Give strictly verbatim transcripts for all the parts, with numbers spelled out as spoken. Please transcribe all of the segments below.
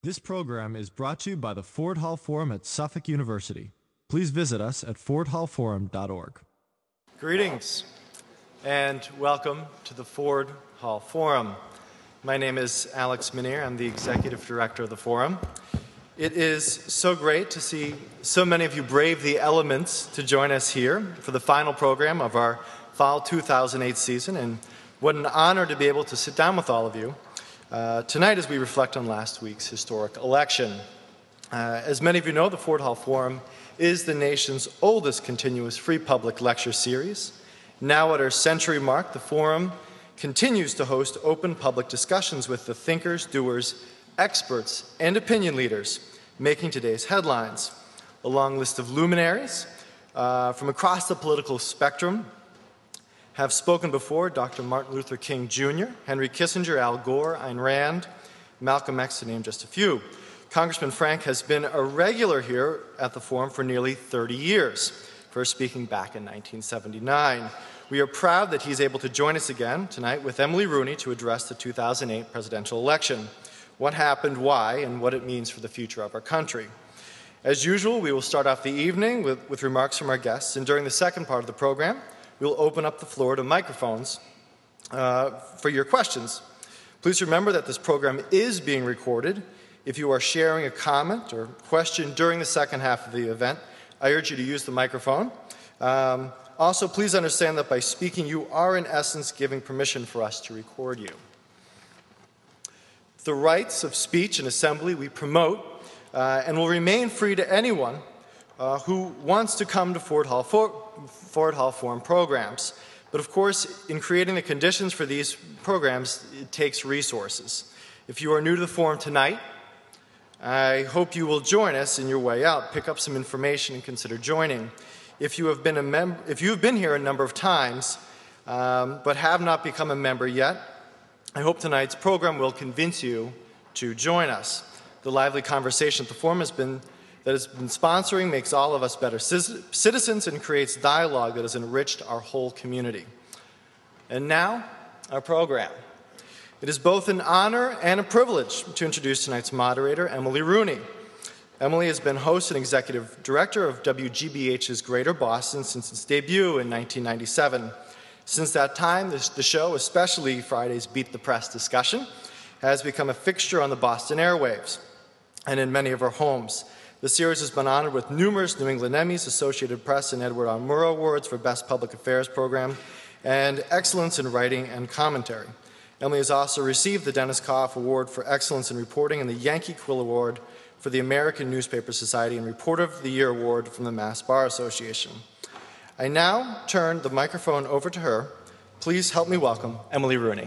This program is brought to you by the Ford Hall Forum at Suffolk University. Please visit us at ford hall forum dot org. Greetings and welcome to the Ford Hall Forum. My name is Alex Minear. I'm the Executive Director of the Forum. It is so great to see so many of you brave the elements to join us here for the final program of our fall two thousand eight season, and what an honor to be able to sit down with all of you Uh, tonight as we reflect on last week's historic election. Uh, as many of you know, the Ford Hall Forum is the nation's oldest continuous free public lecture series. Now at our century mark, the Forum continues to host open public discussions with the thinkers, doers, experts, and opinion leaders making today's headlines. A long list of luminaries uh, from across the political spectrum have spoken before: Doctor Martin Luther King Junior, Henry Kissinger, Al Gore, Ayn Rand, Malcolm X, to name just a few. Congressman Frank has been a regular here at the Forum for nearly thirty years, first speaking back in nineteen seventy-nine. We are proud that he's able to join us again tonight with Emily Rooney to address the two thousand eight presidential election, what happened, why, and what it means for the future of our country. As usual, we will start off the evening with, with remarks from our guests, and during the second part of the program, we'll open up the floor to microphones uh, for your questions. Please remember that this program is being recorded. If you are sharing a comment or question during the second half of the event, I urge you to use the microphone. Um, also, please understand that by speaking, you are in essence giving permission for us to record you. The rights of speech and assembly we promote uh, and will remain free to anyone Uh, who wants to come to Ford Hall, For Ford Hall Forum programs. But of course, in creating the conditions for these programs, it takes resources. If you are new to the Forum tonight, I hope you will join us in your way out, pick up some information, and consider joining. If you have been a mem- if you have been here a number of times, um, but have not become a member yet, I hope tonight's program will convince you to join us. The lively conversation at the Forum has been that has been sponsoring makes all of us better citizens and creates dialogue that has enriched our whole community. And now, our program. It is both an honor and a privilege to introduce tonight's moderator, Emily Rooney. Emily has been host and executive director of W G B H's Greater Boston since its debut in nineteen ninety-seven. Since that time, this, the show, especially Friday's Beat the Press discussion, has become a fixture on the Boston airwaves and in many of our homes. The series has been honored with numerous New England Emmys, Associated Press and Edward R. Murrow Awards for Best Public Affairs Program, and Excellence in Writing and Commentary. Emily has also received the Dennis Koff Award for Excellence in Reporting and the Yankee Quill Award for the American Newspaper Society and Reporter of the Year Award from the Mass Bar Association. I now turn the microphone over to her. Please help me welcome Emily Rooney.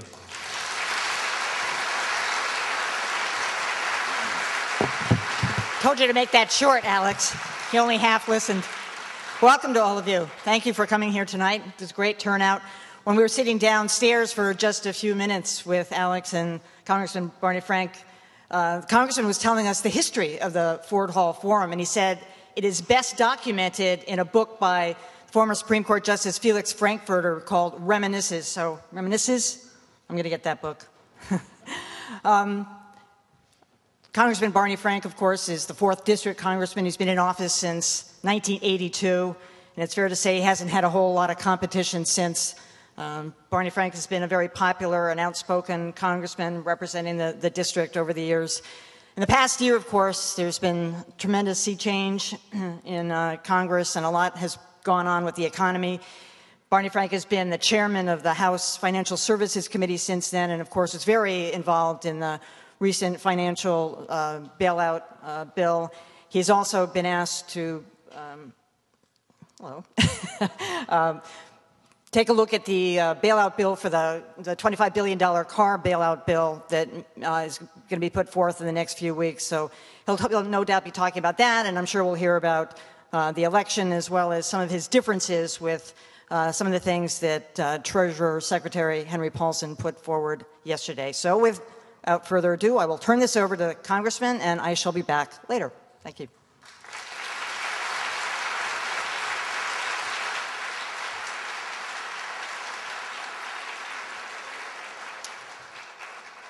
Told you to make that short, Alex. You only half listened. Welcome to all of you. Thank you for coming here tonight. It was a great turnout. When we were sitting downstairs for just a few minutes with Alex and Congressman Barney Frank, uh, the Congressman was telling us the history of the Ford Hall Forum, and he said it is best documented in a book by former Supreme Court Justice Felix Frankfurter called Reminiscences. So, Reminiscences? I'm going to get that book. um, Congressman Barney Frank, of course, is the fourth District Congressman. He's been in office since nineteen eighty-two, and it's fair to say he hasn't had a whole lot of competition since. Um, Barney Frank has been a very popular and outspoken congressman representing the, the district over the years. In the past year, of course, there's been tremendous sea change in uh, Congress, and a lot has gone on with the economy. Barney Frank has been the chairman of the House Financial Services Committee since then, and of course is very involved in the recent financial uh, bailout uh, bill. He's also been asked to um, hello, um, take a look at the uh, bailout bill for the, the twenty-five billion dollars car bailout bill that uh, is going to be put forth in the next few weeks. So he'll, he'll no doubt be talking about that, and I'm sure we'll hear about uh, the election as well as some of his differences with uh, some of the things that uh, Treasurer Secretary Henry Paulson put forward yesterday. So with Without further ado, I will turn this over to the Congressman, and I shall be back later. Thank you.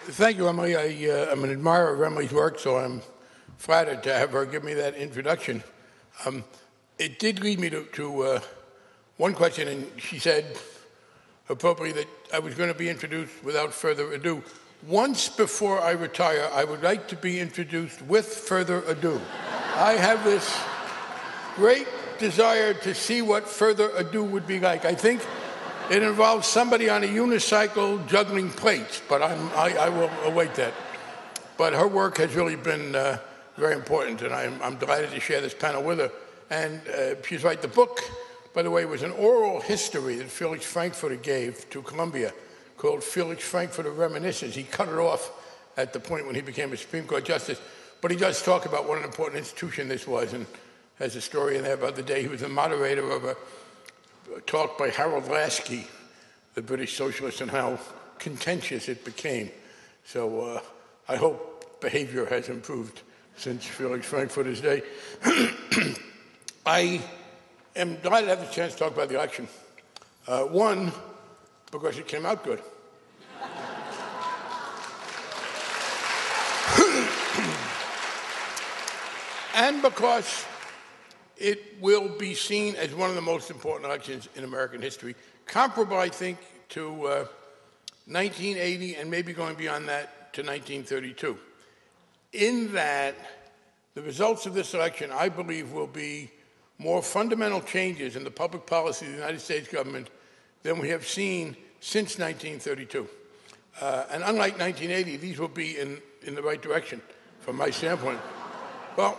Thank you, Emily. I, uh, I'm an admirer of Emily's work, so I'm flattered to have her give me that introduction. Um, it did lead me to, to uh, one question, and she said appropriately that I was going to be introduced without further ado. Once before I retire, I would like to be introduced with further ado. I have this great desire to see what further ado would be like. I think it involves somebody on a unicycle juggling plates, but I'm, I, I will await that. But her work has really been uh, very important, and I'm, I'm delighted to share this panel with her. And uh, she's right. The book, by the way, was an oral history that Felix Frankfurter gave to Columbia called Felix Frankfurter Reminiscences. He cut it off at the point when he became a Supreme Court justice. But he does talk about what an important institution this was, and has a story in there about the day he was the moderator of a talk by Harold Lasky, the British socialist, and how contentious it became. So uh, I hope behavior has improved since Felix Frankfurter's day. I am delighted to have the chance to talk about the election. Uh, one, because it came out good. And because it will be seen as one of the most important elections in American history, comparable, I think, to uh, nineteen eighty and maybe going beyond that to nineteen thirty-two. In that, the results of this election, I believe, will be more fundamental changes in the public policy of the United States government than we have seen since nineteen thirty-two. Uh, and unlike nineteen eighty, these will be in, in the right direction from my standpoint. Well,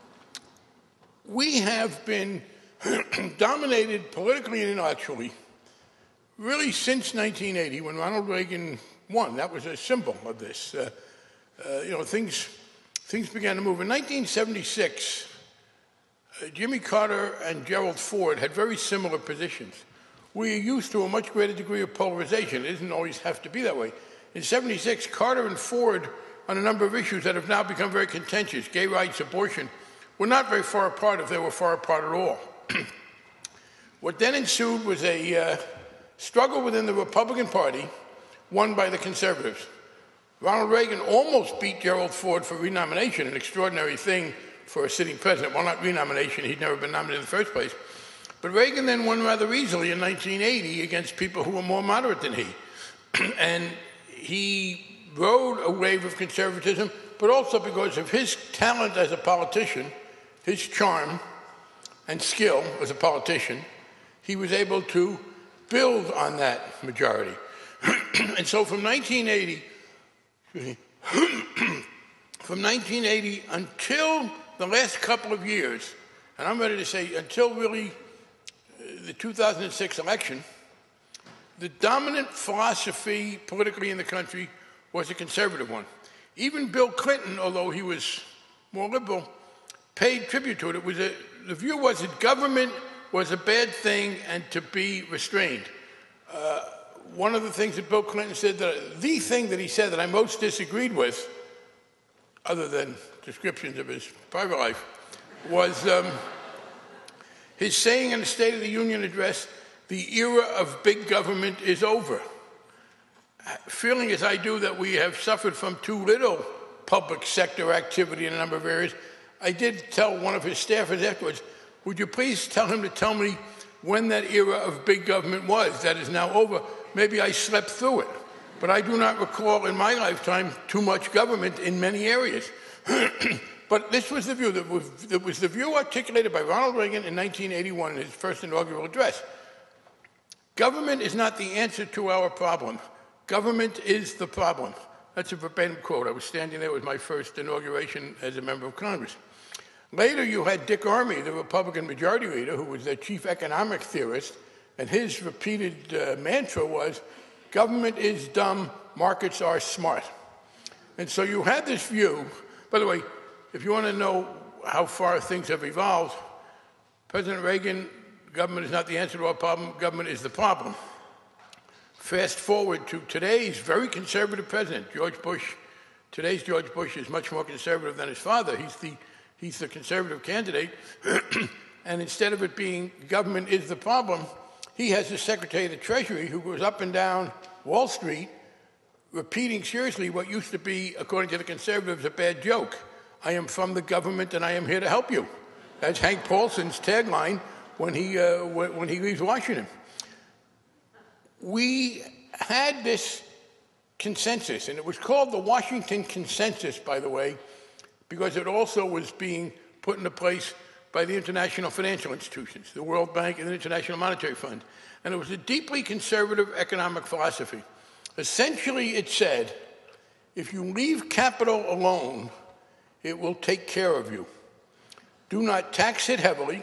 we have been dominated politically and intellectually really since nineteen eighty, when Ronald Reagan won. That was a symbol of this. Uh, uh, you know, things, things began to move. In nineteen seventy-six, uh, Jimmy Carter and Gerald Ford had very similar positions. We are used to a much greater degree of polarization. It doesn't always have to be that way. In seventy-six, Carter and Ford, on a number of issues that have now become very contentious, gay rights, abortion, were not very far apart, if they were far apart at all. What then ensued was a uh, struggle within the Republican Party, won by the conservatives. Ronald Reagan almost beat Gerald Ford for renomination, an extraordinary thing for a sitting president. Well, not renomination, he'd never been nominated in the first place. But Reagan then won rather easily in nineteen eighty against people who were more moderate than he. And he rode a wave of conservatism, but also because of his talent as a politician, his charm and skill as a politician, he was able to build on that majority. And so from nineteen eighty, from nineteen eighty until the last couple of years, and I'm ready to say until really the two thousand six election, the dominant philosophy politically in the country was a conservative one. Even Bill Clinton, although he was more liberal, paid tribute to it. It was a, the view was that government was a bad thing and to be restrained. Uh, one of the things that Bill Clinton said, that the thing that he said that I most disagreed with, other than descriptions of his private life, was um, his saying in the State of the Union address, "The era of big government is over." Feeling as I do that we have suffered from too little public sector activity in a number of areas, I did tell one of his staffers afterwards, would you please tell him to tell me when that era of big government was that is now over? Maybe I slept through it, but I do not recall in my lifetime too much government in many areas. But this was the view, that was, that was the view articulated by Ronald Reagan in nineteen eighty-one in his first inaugural address. Government is not the answer to our problem. Government is the problem. That's a verbatim quote. I was standing there with my first inauguration as a member of Congress. Later, you had Dick Armey, the Republican majority leader, who was their chief economic theorist, and his repeated uh, mantra was, government is dumb, markets are smart. And so you had this view. By the way, if you want to know how far things have evolved, President Reagan, government is not the answer to our problem, government is the problem. Fast forward to today's very conservative president, George Bush. Today's George Bush is much more conservative than his father. He's the, he's the conservative candidate. And instead of it being government is the problem, he has a Secretary of the Treasury who goes up and down Wall Street repeating seriously what used to be, according to the conservatives, a bad joke. I am from the government and I am here to help you. That's Hank Paulson's tagline when he, uh, when he leaves Washington. We had this consensus, and it was called the Washington Consensus, by the way, because it also was being put into place by the international financial institutions, the World Bank and the International Monetary Fund. And it was a deeply conservative economic philosophy. Essentially, it said, if you leave capital alone, it will take care of you. Do not tax it heavily.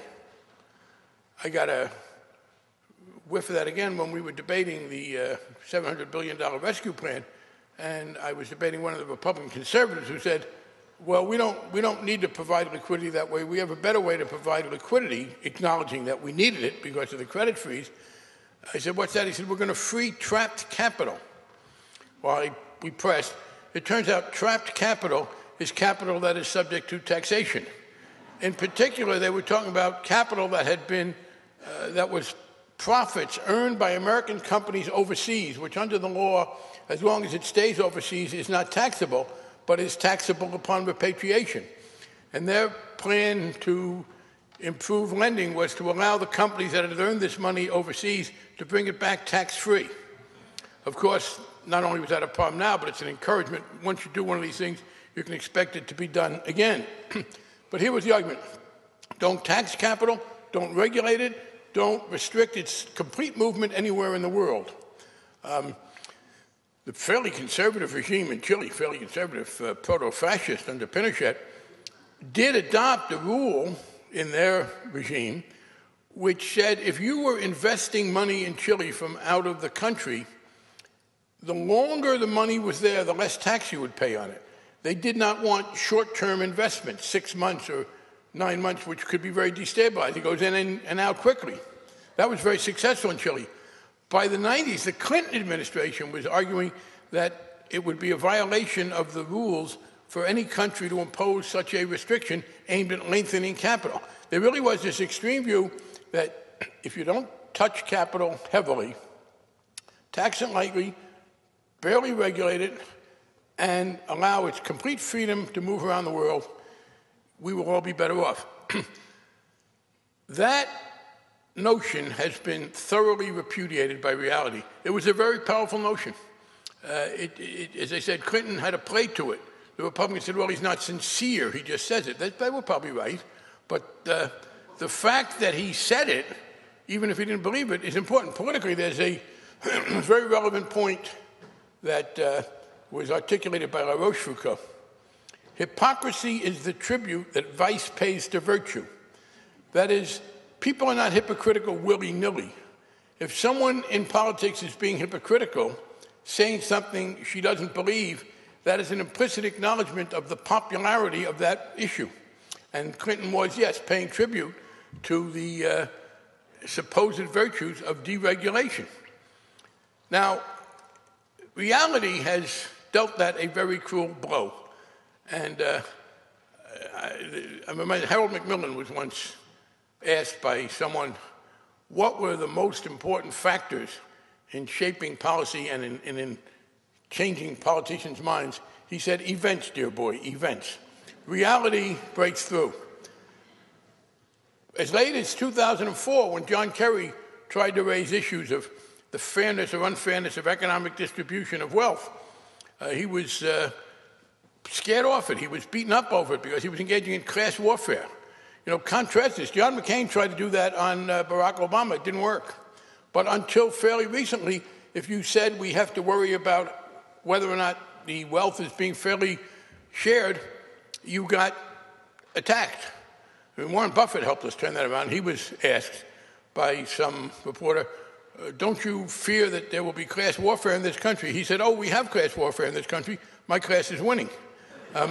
I got a whiff of that again when we were debating the uh, seven hundred billion dollars rescue plan, and I was debating one of the Republican conservatives who said, well, we don't, we don't need to provide liquidity that way. We have a better way to provide liquidity, acknowledging that we needed it because of the credit freeze. I said, what's that? He said, we're going to free trapped capital. Well, I, we pressed. It turns out trapped capital is capital that is subject to taxation. In particular, they were talking about capital that had been, uh, that was profits earned by American companies overseas, which under the law, as long as it stays overseas, is not taxable, but is taxable upon repatriation. And their plan to improve lending was to allow the companies that had earned this money overseas to bring it back tax-free. Of course, not only was that a problem now, but it's an encouragement. Once you do one of these things, you can expect it to be done again. But here was the argument. Don't tax capital, don't regulate it, don't restrict its complete movement anywhere in the world. Um, the fairly conservative regime in Chile, fairly conservative uh, proto-fascist under Pinochet, did adopt a rule in their regime which said if you were investing money in Chile from out of the country, the longer the money was there, the less tax you would pay on it. They did not want short-term investments, six months or nine months, which could be very destabilizing. It goes in and, and out quickly. That was very successful in Chile. By the nineties, the Clinton administration was arguing that it would be a violation of the rules for any country to impose such a restriction aimed at lengthening capital. There really was this extreme view that if you don't touch capital heavily, tax it lightly, barely regulate it, and allow its complete freedom to move around the world, we will all be better off. That notion has been thoroughly repudiated by reality. It was a very powerful notion. Uh, it, it, as I said, Clinton had a play to it. The Republicans said, well, he's not sincere, he just says it. That, they were probably right. But uh, the fact that he said it, even if he didn't believe it, is important. Politically, there's a very relevant point that uh, was articulated by La Rochefoucauld. Hypocrisy is the tribute that vice pays to virtue. That is, people are not hypocritical willy-nilly. If someone in politics is being hypocritical, saying something she doesn't believe, that is an implicit acknowledgement of the popularity of that issue. And Clinton was, yes, paying tribute to the uh, supposed virtues of deregulation. Now, reality has dealt that a very cruel blow. And uh, I, I remember Harold Macmillan was once asked by someone, what were the most important factors in shaping policy and in, and in changing politicians' minds? He said, events, dear boy, events. Reality breaks through. As late as two thousand four, when John Kerry tried to raise issues of the fairness or unfairness of economic distribution of wealth, uh, he was uh, scared off it. He was beaten up over it because he was engaging in class warfare. You know, contrast this. John McCain tried to do that on uh, Barack Obama. It didn't work. But until fairly recently, if you said we have to worry about whether or not the wealth is being fairly shared, you got attacked. I mean, Warren Buffett helped us turn that around. He was asked by some reporter, uh, don't you fear that there will be class warfare in this country? He said, oh, we have class warfare in this country. My class is winning. Um,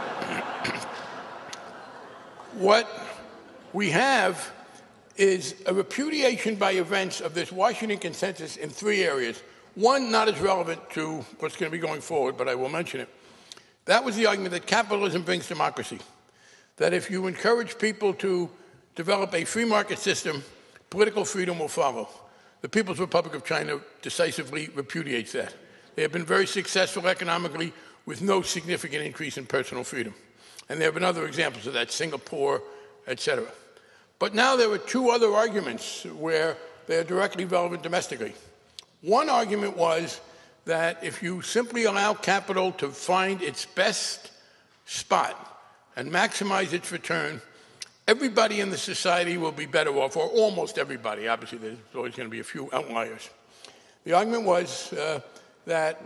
what we have is a repudiation by events of this Washington Consensus in three areas. One, not as relevant to what's going to be going forward, but I will mention it. That was the argument that capitalism brings democracy. That if you encourage people to develop a free market system, political freedom will follow. The People's Republic of China decisively repudiates that. They have been very successful economically with no significant increase in personal freedom. And there have been other examples of that, Singapore, et cetera. But now there are two other arguments where they are directly relevant domestically. One argument was that if you simply allow capital to find its best spot and maximize its return, everybody in the society will be better off, or almost everybody. Obviously, there's always going to be a few outliers. The argument was uh, that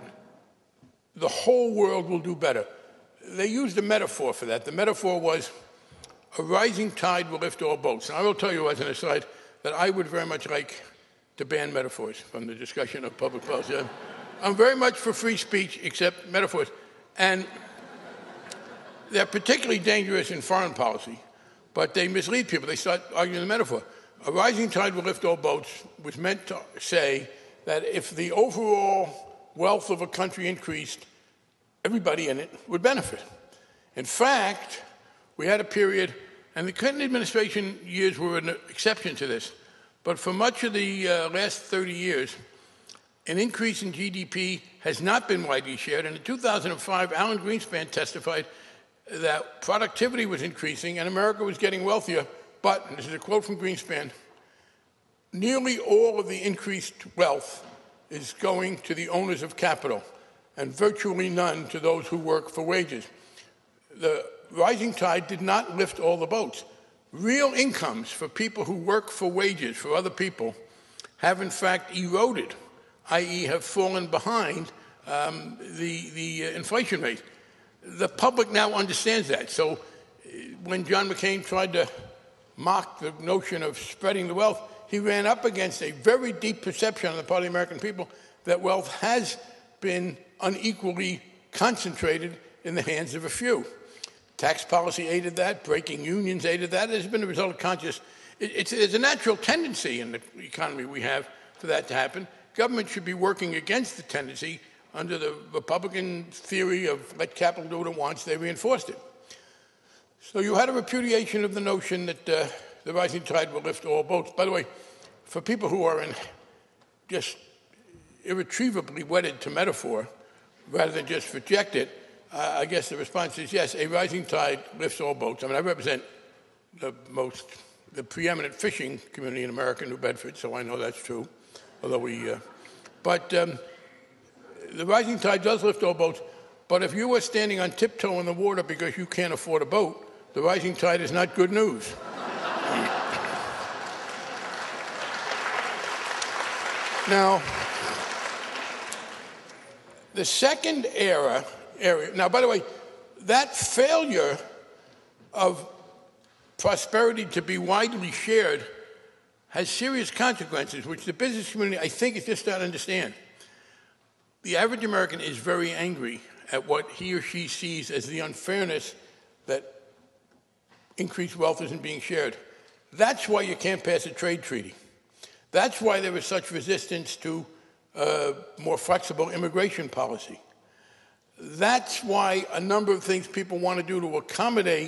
the whole world will do better. They used a metaphor for that. The metaphor was a rising tide will lift all boats. And I will tell you as an aside that I would very much like to ban metaphors from the discussion of public policy. I'm very much for free speech, except metaphors. And they're particularly dangerous in foreign policy, but they mislead people. They start arguing the metaphor. A rising tide will lift all boats was meant to say that if the overall wealth of a country increased, everybody in it would benefit. In fact, we had a period, and the Clinton administration years were an exception to this, but for much of the uh, last thirty years, an increase in G D P has not been widely shared. And in two thousand five, Alan Greenspan testified that productivity was increasing and America was getting wealthier, but, and this is a quote from Greenspan, nearly all of the increased wealth is going to the owners of capital and virtually none to those who work for wages. The rising tide did not lift all the boats. Real incomes for people who work for wages, for other people, have in fact eroded, that is have fallen behind um, the, the uh, inflation rate. The public now understands that. So uh, when John McCain tried to mock the notion of spreading the wealth, he ran up against a very deep perception on the part of the American people that wealth has been unequally concentrated in the hands of a few. Tax policy aided that, breaking unions aided that. It has been a result of conscious. It, it's, it's a natural tendency in the economy we have for that to happen. Government should be working against the tendency. Under the Republican theory of let capital do what it wants, they reinforced it. So you had a repudiation of the notion that uh, the rising tide will lift all boats. By the way, for people who are in just irretrievably wedded to metaphor, rather than just reject it, uh, I guess the response is yes, a rising tide lifts all boats. I mean, I represent the most, the preeminent fishing community in America, New Bedford, so I know that's true, although we, uh, but um, the rising tide does lift all boats, but if you are standing on tiptoe in the water because you can't afford a boat, the rising tide is not good news. Now, the second era, area, now, by the way, that failure of prosperity to be widely shared has serious consequences, which the business community, I think, is just starting to understand. The average American is very angry at what he or she sees as the unfairness that increased wealth isn't being shared. That's why you can't pass a trade treaty. That's why there is such resistance to uh, more flexible immigration policy. That's why a number of things people want to do to accommodate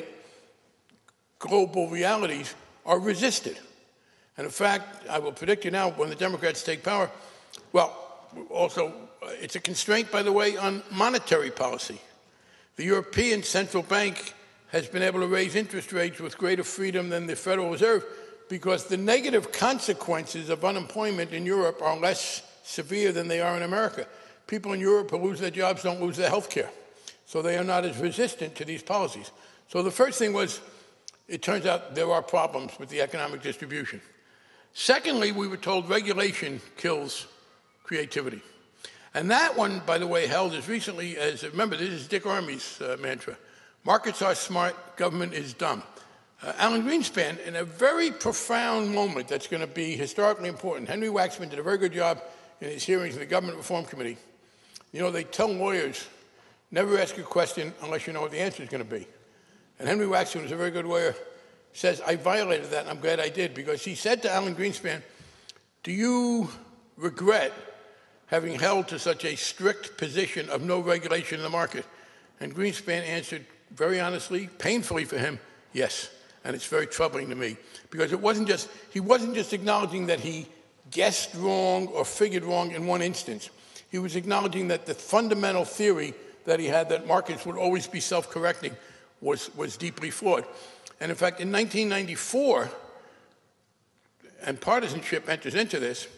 global realities are resisted. And in fact, I will predict you now, when the Democrats take power, well, also, it's a constraint, by the way, on monetary policy. The European Central Bank has been able to raise interest rates with greater freedom than the Federal Reserve because the negative consequences of unemployment in Europe are less severe than they are in America. People in Europe who lose their jobs don't lose their health care, so they are not as resistant to these policies. So the first thing was, it turns out there are problems with the economic distribution. Secondly, we were told regulation kills creativity. And that one, by the way, held as recently as, remember, this is Dick Armey's uh, mantra. Markets are smart, government is dumb. Uh, Alan Greenspan, in a very profound moment that's going to be historically important, Henry Waxman did a very good job in his hearings in the Government Reform Committee. You know, they tell lawyers, never ask a question unless you know what the answer is going to be. And Henry Waxman was a very good lawyer, says, I violated that, and I'm glad I did, because he said to Alan Greenspan, do you regret having held to such a strict position of no regulation in the market? And Greenspan answered very honestly, painfully for him, yes. And it's very troubling to me because it wasn't just, he wasn't just acknowledging that he guessed wrong or figured wrong in one instance. He was acknowledging that the fundamental theory that he had, that markets would always be self-correcting, was, was deeply flawed. And in fact, in nineteen ninety-four, and partisanship enters into this,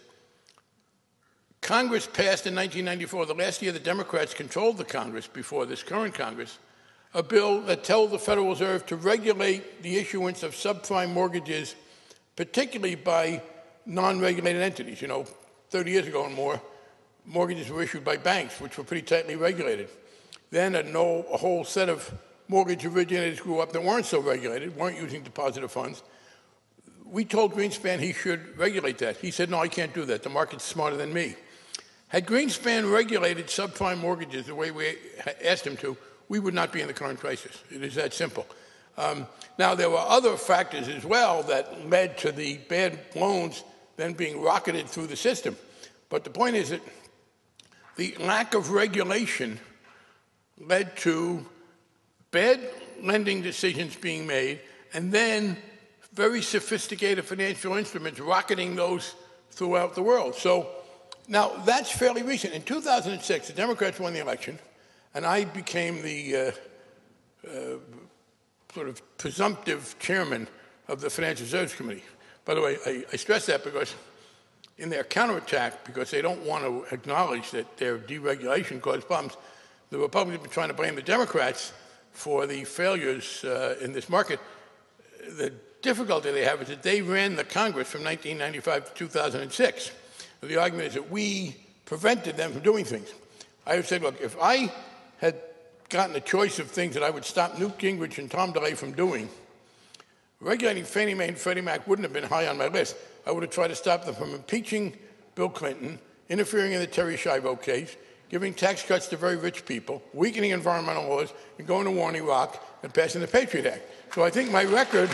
Congress passed in nineteen ninety-four, the last year the Democrats controlled the Congress before this current Congress, a bill that told the Federal Reserve to regulate the issuance of subprime mortgages, particularly by non-regulated entities. You know, thirty years ago and more, mortgages were issued by banks, which were pretty tightly regulated. Then a, no, a whole set of mortgage originators grew up that weren't so regulated, weren't using depositor funds. We told Greenspan he should regulate that. He said, no, I can't do that. The market's smarter than me. Had Greenspan regulated subprime mortgages the way we asked him to, we would not be in the current crisis. It is that simple. Um, now, there were other factors as well that led to the bad loans then being rocketed through the system. But the point is that the lack of regulation led to bad lending decisions being made, and then very sophisticated financial instruments rocketing those throughout the world. So now that's fairly recent. In two thousand six, the Democrats won the election, and I became the uh, uh, sort of presumptive chairman of the Financial Reserves Committee. By the way, I, I stress that because in their counterattack, because they don't want to acknowledge that their deregulation caused problems, the Republicans have been trying to blame the Democrats for the failures uh, in this market. The difficulty they have is that they ran the Congress from nineteen ninety-five to two thousand six. The argument is that we prevented them from doing things. I have said, look, if I had gotten a choice of things that I would stop Newt Gingrich and Tom DeLay from doing, regulating Fannie Mae and Freddie Mac wouldn't have been high on my list. I would have tried to stop them from impeaching Bill Clinton, interfering in the Terry Schiavo case, giving tax cuts to very rich people, weakening environmental laws, and going to war in Iraq and passing the Patriot Act. So I think my record,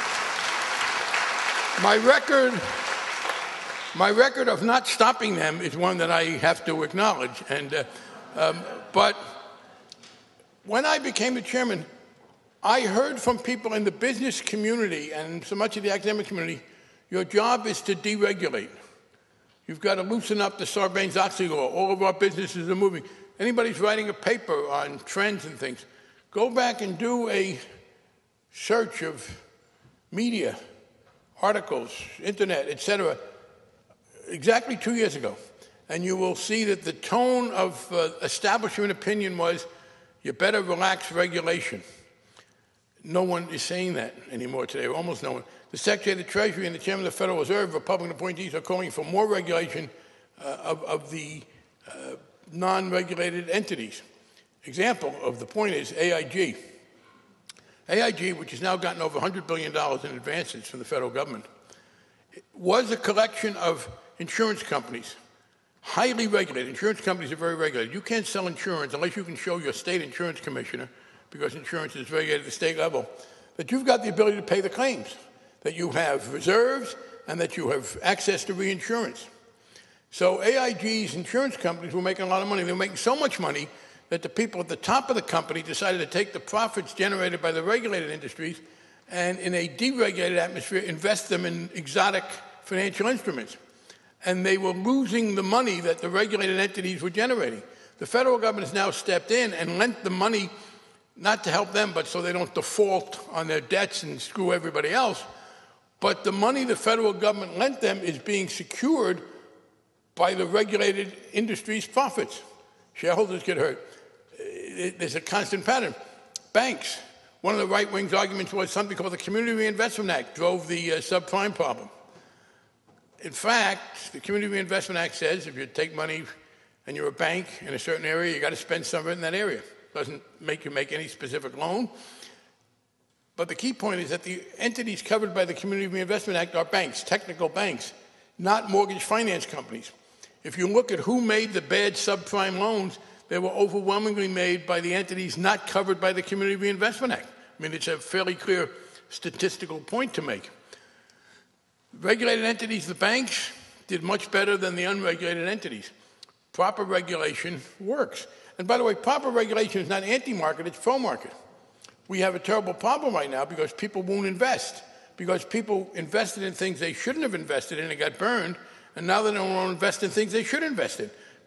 my record, my record of not stopping them is one that I have to acknowledge. And uh, um, but when I became the chairman, I heard from people in the business community and so much of the academic community, your job is to deregulate. You've got to loosen up the Sarbanes-Oxley law. All of our businesses are moving. Anybody's writing a paper on trends and things, go back and do a search of media, articles, internet, et cetera, exactly two years ago. And you will see that the tone of uh, establishment opinion was, you better relax regulation. No one is saying that anymore today, or almost no one. The Secretary of the Treasury and the Chairman of the Federal Reserve, Republican appointees, are calling for more regulation uh, of, of the uh, non-regulated entities. Example of the point is A I G. A I G, which has now gotten over one hundred billion dollars in advances from the federal government, was a collection of insurance companies, highly regulated. Insurance companies are very regulated. You can't sell insurance unless you can show your state insurance commissioner, because insurance is regulated at the state level, that you've got the ability to pay the claims, that you have reserves, and that you have access to reinsurance. So A I G's insurance companies were making a lot of money. They were making so much money that the people at the top of the company decided to take the profits generated by the regulated industries and, in a deregulated atmosphere, invest them in exotic financial instruments. And they were losing the money that the regulated entities were generating. The federal government has now stepped in and lent the money, not to help them, but so they don't default on their debts and screw everybody else. But the money the federal government lent them is being secured by the regulated industry's profits. Shareholders get hurt. There's a constant pattern. Banks. One of the right wing's arguments was something called the Community Reinvestment Act drove the uh, subprime problem. In fact, the Community Reinvestment Act says if you take money and you're a bank in a certain area, you got to spend some of it in that area. It doesn't make you make any specific loan. But the key point is that the entities covered by the Community Reinvestment Act are banks, technical banks, not mortgage finance companies. If you look at who made the bad subprime loans, they were overwhelmingly made by the entities not covered by the Community Reinvestment Act. I mean, it's a fairly clear statistical point to make. Regulated entities, the banks, did much better than the unregulated entities. Proper regulation works. And by the way, proper regulation is not anti-market, it's pro-market. We have a terrible problem right now because people won't invest, because people invested in things they shouldn't have invested in and got burned, and now they don't want to invest in things they should invest in.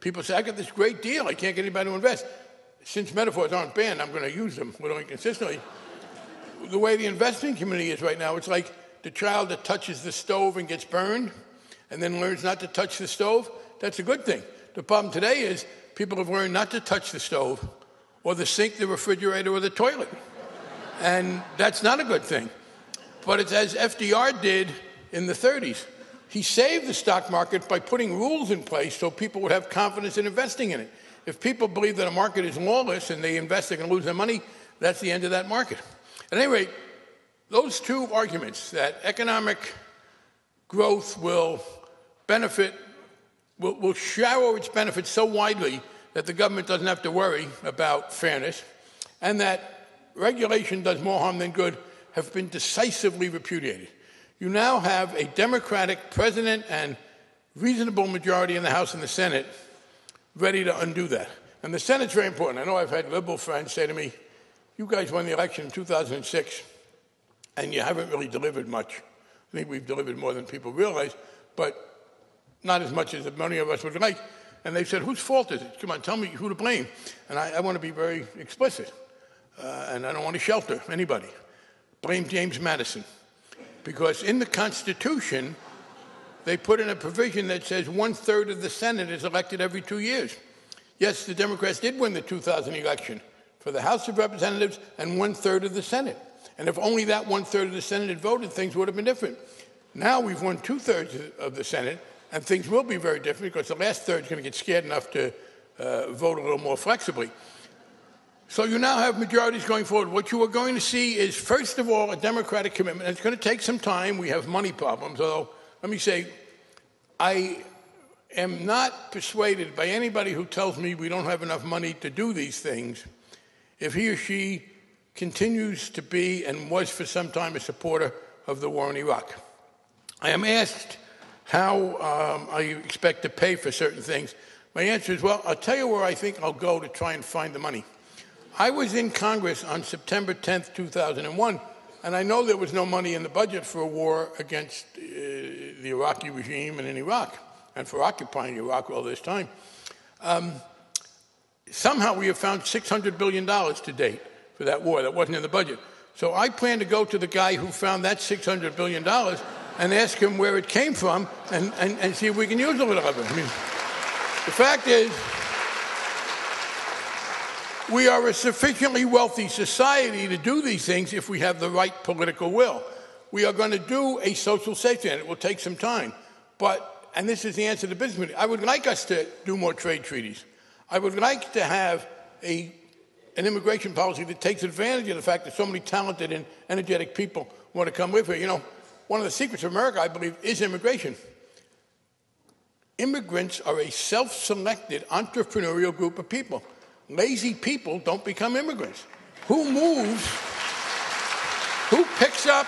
people say, I got this great deal, I can't get anybody to invest. Since metaphors aren't banned, I'm going to use them literally consistently. The way the investing community is right now, it's like the child that touches the stove and gets burned and then learns not to touch the stove. That's a good thing. The problem today is people have learned not to touch the stove or the sink, the refrigerator, or the toilet. And that's not a good thing. But it's as F D R did in the thirties. He saved the stock market by putting rules in place so people would have confidence in investing in it. If people believe that a market is lawless and they invest, they're going to lose their money, that's the end of that market. At any rate, those two arguments, that economic growth will benefit, will, will shower its benefits so widely that the government doesn't have to worry about fairness, and that regulation does more harm than good, have been decisively repudiated. You now have a Democratic president and reasonable majority in the House and the Senate ready to undo that. And the Senate's very important. I know I've had liberal friends say to me, you guys won the election in two thousand six, and you haven't really delivered much. I think we've delivered more than people realize, but not as much as many of us would like. And they said, whose fault is it? Come on, tell me who to blame. And I, I want to be very explicit, uh, and I don't want to shelter anybody. Blame James Madison. Because in the Constitution, they put in a provision that says one-third of the Senate is elected every two years. Yes, the Democrats did win the two thousand election for the House of Representatives and one-third of the Senate. And if only that one-third of the Senate had voted, things would have been different. Now we've won two-thirds of the Senate, and things will be very different because the last third is going to get scared enough to uh, vote a little more flexibly. So you now have majorities going forward. What you are going to see is, first of all, a Democratic commitment. And it's going to take some time. We have money problems, although, let me say, I am not persuaded by anybody who tells me we don't have enough money to do these things if he or she continues to be and was for some time a supporter of the war in Iraq. I am asked how um, I expect to pay for certain things. My answer is, well, I'll tell you where I think I'll go to try and find the money. I was in Congress on September tenth, two thousand one, and I know there was no money in the budget for a war against uh, the Iraqi regime and in Iraq, and for occupying Iraq all this time. Um, somehow we have found six hundred billion dollars to date for that war. That wasn't in the budget. So I plan to go to the guy who found that six hundred billion dollars and ask him where it came from and, and, and see if we can use a little of it. I mean, the fact is, we are a sufficiently wealthy society to do these things if we have the right political will. We are going to do a social safety net. It will take some time. But, and this is the answer to the business community, I would like us to do more trade treaties. I would like to have a, an immigration policy that takes advantage of the fact that so many talented and energetic people want to come live here. You know, one of the secrets of America, I believe, is immigration. Immigrants are a self-selected entrepreneurial group of people. Lazy people don't become immigrants. Who moves, who picks up,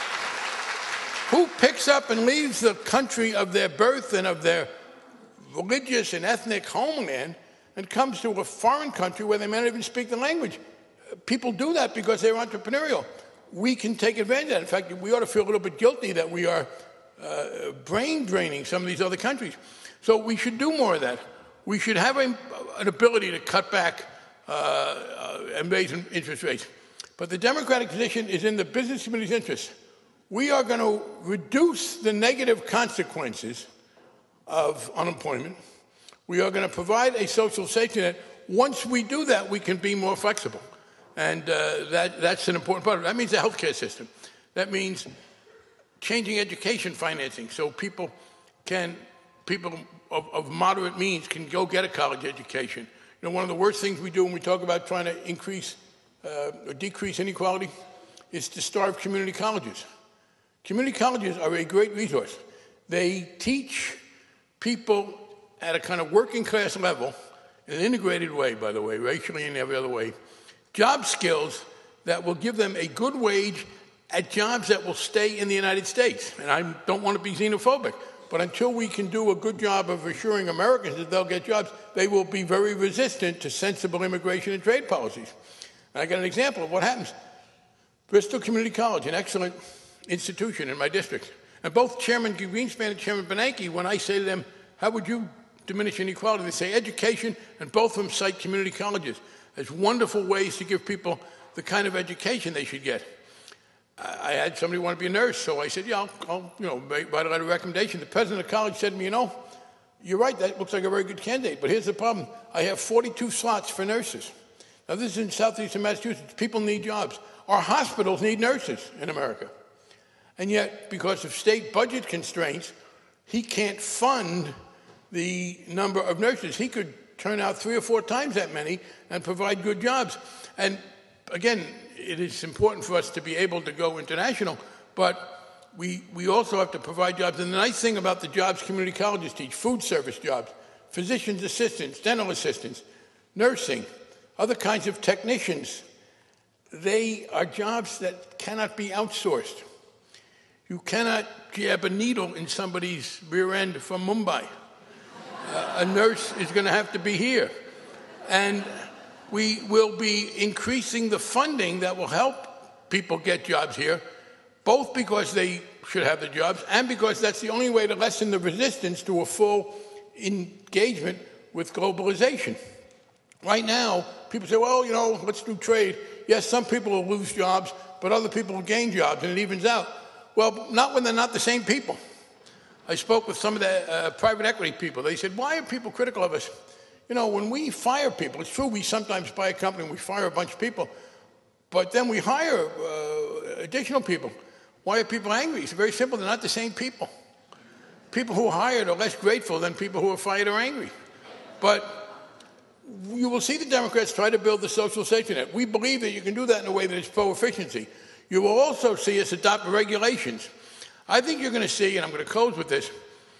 who picks up and leaves the country of their birth and of their religious and ethnic homeland and comes to a foreign country where they may not even speak the language? People do that because they're entrepreneurial. We can take advantage of that. In fact, we ought to feel a little bit guilty that we are uh, brain draining some of these other countries. So we should do more of that. We should have a, an ability to cut back uh, uh, and raise interest rates. But the Democratic position is in the business community's interest. We are going to reduce the negative consequences of unemployment. We are going to provide a social safety net. Once we do that, we can be more flexible. And uh, that, that's an important part of it. That means the healthcare system. That means changing education financing so people can, people Of, of moderate means can go get a college education. You know, one of the worst things we do when we talk about trying to increase uh, or decrease inequality is to starve community colleges. Community colleges are a great resource. They teach people at a kind of working class level, in an integrated way, by the way, racially and every other way, job skills that will give them a good wage at jobs that will stay in the United States. And I don't want to be xenophobic, but until we can do a good job of assuring Americans that they'll get jobs, they will be very resistant to sensible immigration and trade policies. And I got an example of what happens. Bristol Community College, an excellent institution in my district. And both Chairman Greenspan and Chairman Bernanke, when I say to them, how would you diminish inequality. They say education, and both of them cite community colleges as wonderful ways to give people the kind of education they should get. I had somebody want to be a nurse, so I said, yeah, I'll, I'll you know, write a letter of recommendation. The president of the college said to me, you know, you're right, that looks like a very good candidate, but here's the problem. I have forty-two slots for nurses. Now, this is in southeastern Massachusetts. People need jobs. Our hospitals need nurses in America. And yet, because of state budget constraints, he can't fund the number of nurses. He could turn out three or four times that many and provide good jobs. And again, it is important for us to be able to go international, but we, we also have to provide jobs. And the nice thing about the jobs community colleges teach, food service jobs, physician's assistants, dental assistants, nursing, other kinds of technicians, they are jobs that cannot be outsourced. You cannot jab a needle in somebody's rear end from Mumbai. Uh, a nurse is going to have to be here. And we will be increasing the funding that will help people get jobs here, both because they should have the jobs and because that's the only way to lessen the resistance to a full engagement with globalization. Right now, people say, well, you know, let's do trade. Yes, some people will lose jobs, but other people will gain jobs, and it evens out. Well, not when they're not the same people. I spoke with some of the uh, private equity people. They said, why are people critical of us? You know, when we fire people, it's true we sometimes buy a company and we fire a bunch of people, but then we hire uh, additional people. Why are people angry? It's very simple. They're not the same people. People who are hired are less grateful than people who are fired are angry. But you will see the Democrats try to build the social safety net. We believe that you can do that in a way that is pro-efficiency. You will also see us adopt regulations. I think you're going to see, and I'm going to close with this,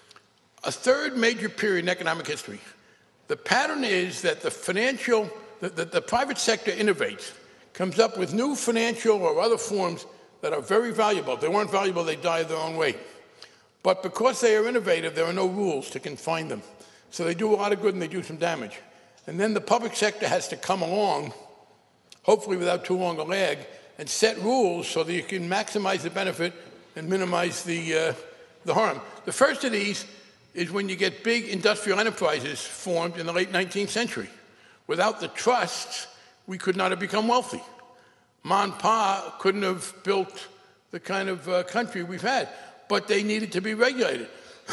a third major period in economic history. The pattern is that the financial, the, the, the private sector innovates, comes up with new financial or other forms that are very valuable. If they weren't valuable, they'd die of their own weight. But because they are innovative, there are no rules to confine them. So they do a lot of good and they do some damage. And then the public sector has to come along, hopefully without too long a lag, and set rules so that you can maximize the benefit and minimize the, uh, the harm. The first of these is when you get big industrial enterprises formed in the late nineteenth century. Without the trusts, we could not have become wealthy. Ma and Pa couldn't have built the kind of uh, country we've had, but they needed to be regulated.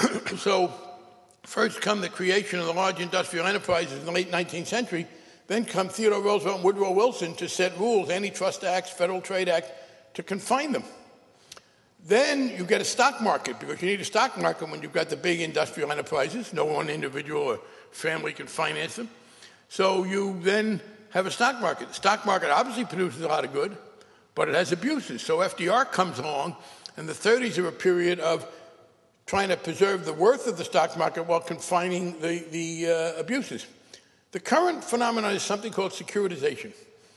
So first come the creation of the large industrial enterprises in the late nineteenth century, then come Theodore Roosevelt and Woodrow Wilson to set rules, antitrust acts, Federal Trade Act, to confine them. Then you get a stock market, because you need a stock market when you've got the big industrial enterprises. No one individual or family can finance them. So you then have a stock market. The stock market obviously produces a lot of good, but it has abuses. So F D R comes along, and the thirties are a period of trying to preserve the worth of the stock market while confining the, the uh, abuses. The current phenomenon is something called securitization.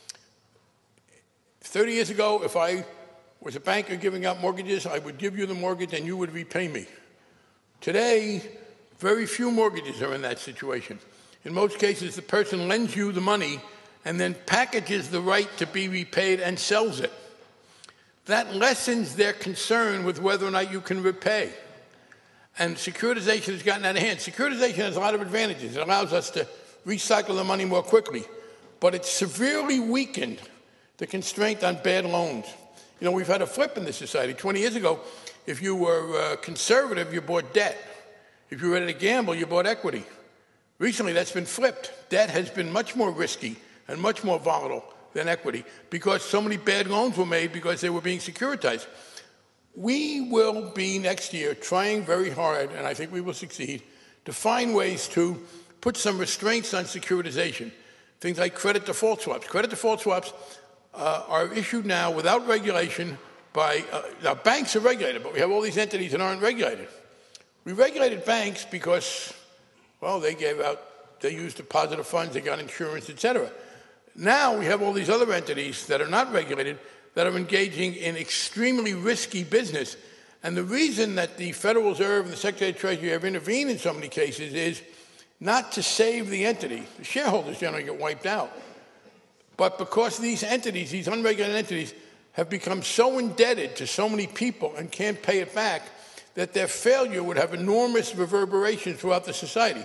thirty years ago, if I was a banker giving out mortgages, I would give you the mortgage and you would repay me. Today, very few mortgages are in that situation. In most cases, the person lends you the money and then packages the right to be repaid and sells it. That lessens their concern with whether or not you can repay. And securitization has gotten out of hand. Securitization has a lot of advantages. It allows us to recycle the money more quickly, but it's severely weakened the constraint on bad loans. You know, we've had a flip in this society. twenty years ago, if you were uh, conservative, you bought debt. If you were ready to gamble, you bought equity. Recently, that's been flipped. Debt has been much more risky and much more volatile than equity because so many bad loans were made because they were being securitized. We will be next year trying very hard, and I think we will succeed, to find ways to put some restraints on securitization. Things like credit default swaps. Credit default swaps uh, are issued now without regulation by, uh, now banks are regulated, but we have all these entities that aren't regulated. We regulated banks because, well, they gave out, they used depositor funds, they got insurance, et cetera. Now we have all these other entities that are not regulated that are engaging in extremely risky business. And the reason that the Federal Reserve and the Secretary of Treasury have intervened in so many cases is not to save the entity. The shareholders generally get wiped out. But because these entities, these unregulated entities, have become so indebted to so many people and can't pay it back, that their failure would have enormous reverberations throughout the society.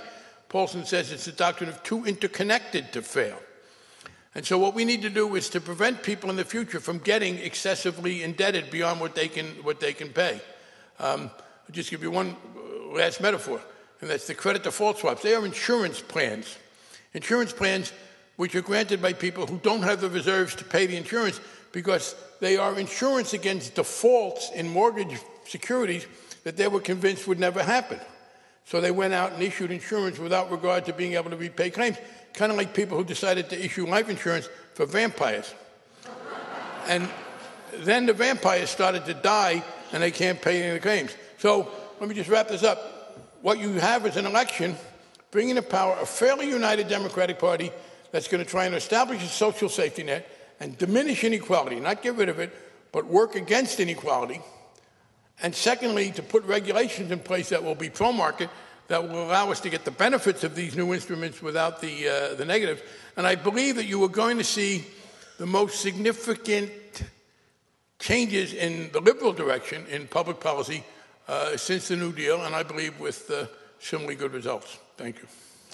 Paulson says it's the doctrine of too interconnected to fail. And so what we need to do is to prevent people in the future from getting excessively indebted beyond what they can, what they can pay. Um, I'll just give you one last metaphor, and that's the credit default swaps. They are insurance plans. Insurance plans which are granted by people who don't have the reserves to pay the insurance because they are insurance against defaults in mortgage securities that they were convinced would never happen. So they went out and issued insurance without regard to being able to repay claims, kind of like people who decided to issue life insurance for vampires. And then the vampires started to die, and they can't pay any of the claims. So let me just wrap this up. What you have is an election bringing to power a fairly united Democratic Party that's going to try and establish a social safety net and diminish inequality, not get rid of it, but work against inequality. And secondly, to put regulations in place that will be pro-market, that will allow us to get the benefits of these new instruments without the, uh, the negatives. And I believe that you are going to see the most significant changes in the liberal direction in public policy uh, since the New Deal, and I believe with uh, similarly good results. Thank you.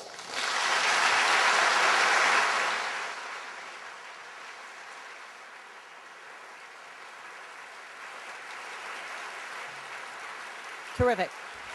Terrific.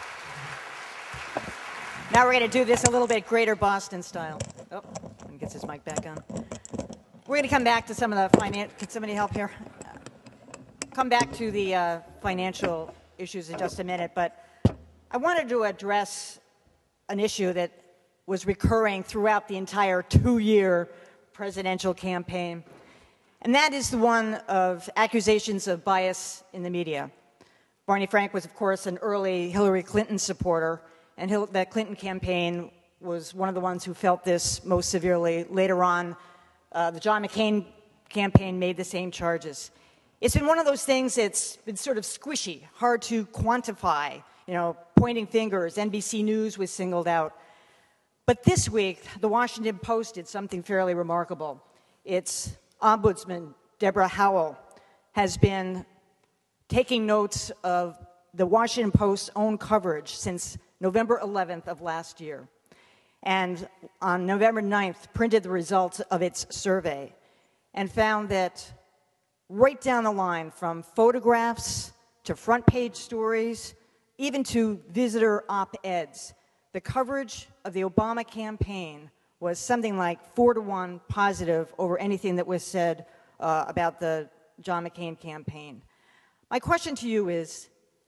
Now we're going to do this a little bit greater Boston style. Oh, and gets his mic back on. We're going to come back to some of the finance. Can somebody help here? Come back to the uh, financial issues in just a minute, but I wanted to address an issue that was recurring throughout the entire two-year presidential campaign, and that is the one of accusations of bias in the media. Barney Frank was, of course, an early Hillary Clinton supporter, and Hil- that Clinton campaign was one of the ones who felt this most severely. Later on, uh, the John McCain campaign made the same charges. It's been one of those things that's been sort of squishy, hard to quantify, you know, pointing fingers. N B C News was singled out. But this week, the Washington Post did something fairly remarkable. Its ombudsman, Deborah Howell, has been taking notes of the Washington Post's own coverage since November eleventh of last year. And on November ninth, printed the results of its survey and found that right down the line, from photographs to front page stories, even to visitor op-eds, the coverage of the Obama campaign was something like four to one positive over anything that was said uh, about the John McCain campaign. My question to you is,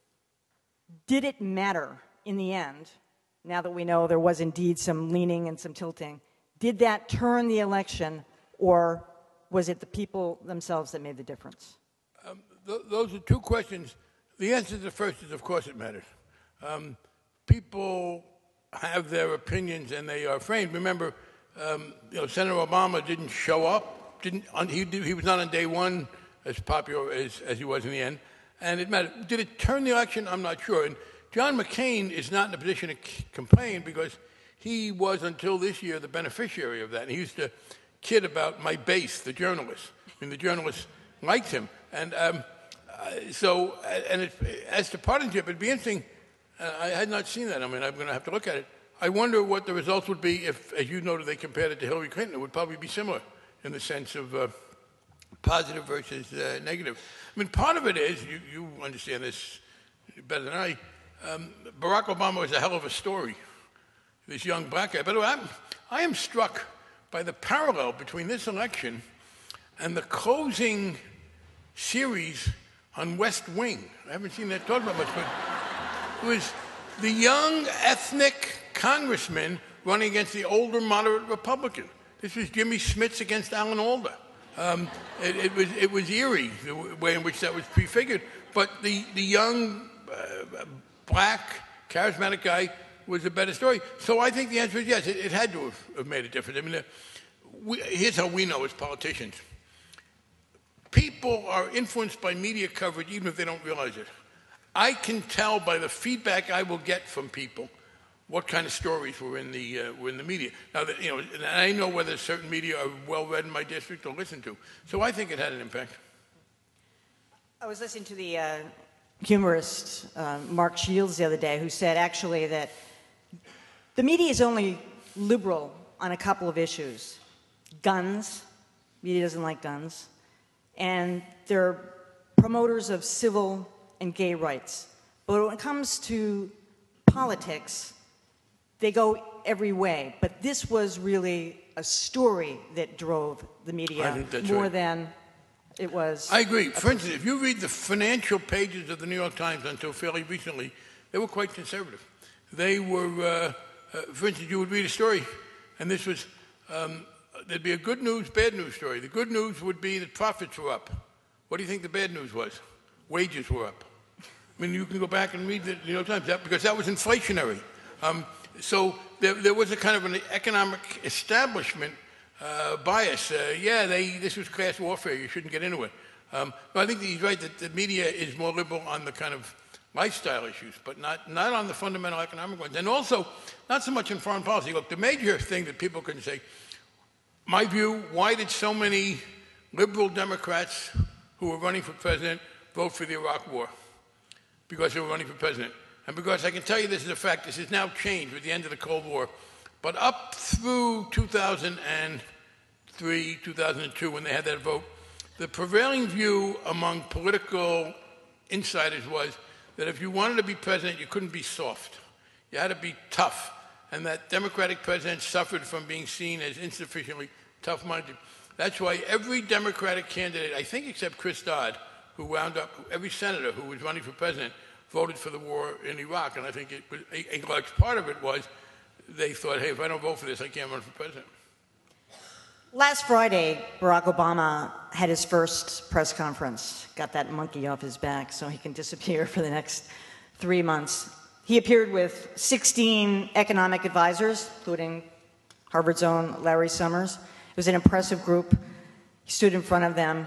did it matter in the end, now that we know there was indeed some leaning and some tilting? Did that turn the election, or was it the people themselves that made the difference? Um, th- those are two questions. The answer to the first is, of course, it matters. Um, people have their opinions, and they are framed. Remember, um, you know, Senator Obama didn't show up. Didn't on, he, did, he was not on day one as popular as, as he was in the end. And it mattered. Did it turn the election? I'm not sure. And John McCain is not in a position to c- complain because he was, until this year, the beneficiary of that. And he used to kid about my base, the journalists. I mean, the journalists liked him. And um, uh, so, and it, as to partisanship, it'd be interesting. Uh, I had not seen that. I mean, I'm going to have to look at it. I wonder what the results would be if, as you noted, they compared it to Hillary Clinton. It would probably be similar in the sense of uh, positive versus uh, negative. I mean, part of it is, you, you understand this better than I, um, Barack Obama was a hell of a story, this young black guy. By the way, I'm, I am struck by the parallel between this election and the closing series on West Wing. I haven't seen that talked about much, but it was the young ethnic congressman running against the older moderate Republican. This was Jimmy Smits against Alan Alda. Um, it, it was it was eerie the way in which that was prefigured. But the the young uh, black charismatic guy was a better story. So I think the answer is yes. It, it had to have, have made a difference. I mean, uh, we, here's how we know as politicians: people are influenced by media coverage even if they don't realize it. I can tell by the feedback I will get from people what kind of stories were in the uh, were in the media. Now, that, you know, and I know whether certain media are well read in my district or listened to. So I think it had an impact. I was listening to the uh, humorist uh, Mark Shields the other day, who said actually that The media is only liberal on a couple of issues. Guns. Media doesn't like guns. And they're promoters of civil and gay rights. But when it comes to politics, they go every way. But this was really a story that drove the media I think that's more right. than it was. I agree. For instance, if you read the financial pages of the New York Times until fairly recently, they were quite conservative. They were, uh, uh, for instance, you would read a story, and this was, um, there'd be a good news, bad news story. The good news would be that profits were up. What do you think the bad news was? Wages were up. I mean, you can go back and read the New York Times, that, because that was inflationary. Um, so there, there was a kind of an economic establishment uh, bias. Uh, yeah, they, this was class warfare. You shouldn't get into it. Um, but I think that he's right that the media is more liberal on the kind of lifestyle issues, but not, not on the fundamental economic ones. And also, not so much in foreign policy. Look, the major thing that people can say, my view, why did so many liberal Democrats who were running for president vote for the Iraq War? Because they were running for president. And because I can tell you this is a fact, this has now changed with the end of the Cold War. But up through two thousand three, two thousand two, when they had that vote, the prevailing view among political insiders was that if you wanted to be president, you couldn't be soft. You had to be tough. And that Democratic presidents suffered from being seen as insufficiently tough-minded. That's why every Democratic candidate, I think except Chris Dodd, who wound up, every senator who was running for president voted for the war in Iraq. And I think it was, a, a large part of it was they thought, hey, if I don't vote for this, I can't run for president. Last Friday, Barack Obama had his first press conference, got that monkey off his back so he can disappear for the next three months. He appeared with sixteen economic advisors, including Harvard's own Larry Summers. It was an impressive group. He stood in front of them.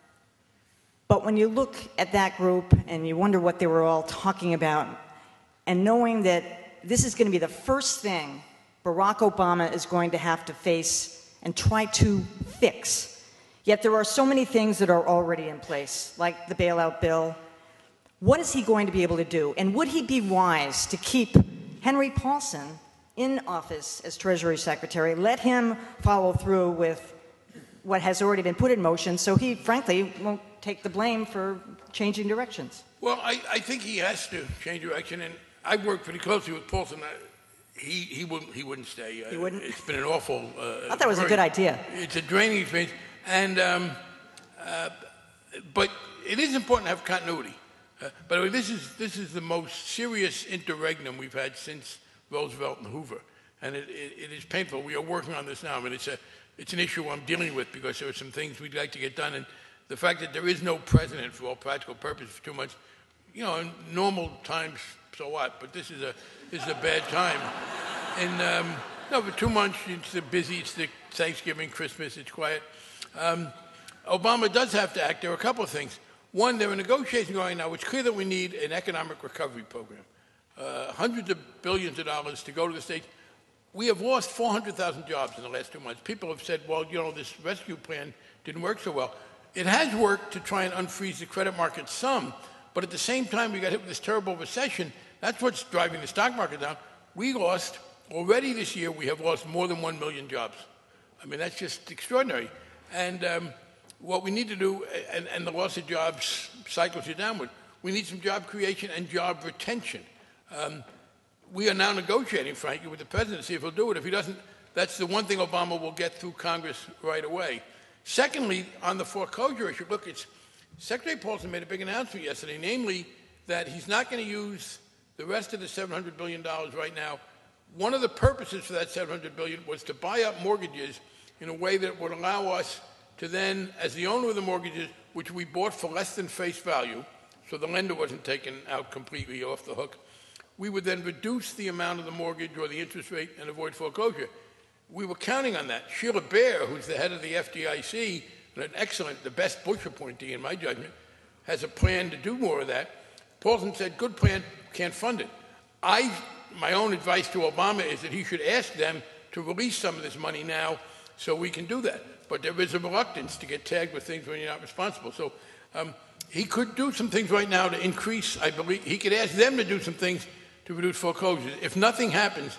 But when you look at that group and you wonder what they were all talking about, and knowing that this is going to be the first thing Barack Obama is going to have to face and try to fix. Yet there are so many things that are already in place, like the bailout bill. What is he going to be able to do? And would he be wise to keep Henry Paulson in office as Treasury Secretary, let him follow through with what has already been put in motion, so he, frankly, won't take the blame for changing directions? Well, I, I think he has to change direction, and I've worked pretty closely with Paulson. I, He he wouldn't he wouldn't stay. He wouldn't. Uh, it's been an awful. Uh, I thought that was very, a good idea. It's a draining experience, and um, uh, but it is important to have continuity. Uh, but this is this is the most serious interregnum we've had since Roosevelt and Hoover, and it, it, it is painful. We are working on this now, and it's a it's an issue I'm dealing with because there are some things we'd like to get done, and the fact that there is no president for all practical purposes for two months, you know, in normal times. So what? But this is a this is a bad time. And um, no, for two months it's the busy. It's the Thanksgiving, Christmas. It's quiet. Um, Obama does have to act. There are a couple of things. One, there are negotiations going now. It's clear that we need an economic recovery program. Uh, hundreds of billions of dollars to go to the states. We have lost four hundred thousand jobs in the last two months. People have said, well, you know, this rescue plan didn't work so well. It has worked to try and unfreeze the credit market some, but at the same time we got hit with this terrible recession. That's what's driving the stock market down. We lost, already this year, we have lost more than one million jobs. I mean, that's just extraordinary. And um, what we need to do, and, and the loss of jobs cycles you downward, we need some job creation and job retention. Um, we are now negotiating, frankly, with the president to see if he'll do it. If he doesn't, that's the one thing Obama will get through Congress right away. Secondly, on the foreclosure issue, look, it's, Secretary Paulson made a big announcement yesterday, namely that he's not going to use the rest of the seven hundred billion dollars right now. One of the purposes for that seven hundred billion dollars was to buy up mortgages in a way that would allow us to then, as the owner of the mortgages, which we bought for less than face value, so the lender wasn't taken out completely off the hook, we would then reduce the amount of the mortgage or the interest rate and avoid foreclosure. We were counting on that. Sheila Bair, who's the head of the F D I C, and an excellent, the best Bush appointee in my judgment, has a plan to do more of that. Paulson said, good plan, can't fund it. I, my own advice to Obama is that he should ask them to release some of this money now so we can do that. But there is a reluctance to get tagged with things when you're not responsible. So um, he could do some things right now to increase, I believe, he could ask them to do some things to reduce foreclosures. If nothing happens,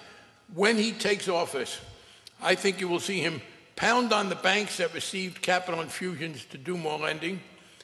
when he takes office, I think you will see him pound on the banks that received capital infusions to do more lending,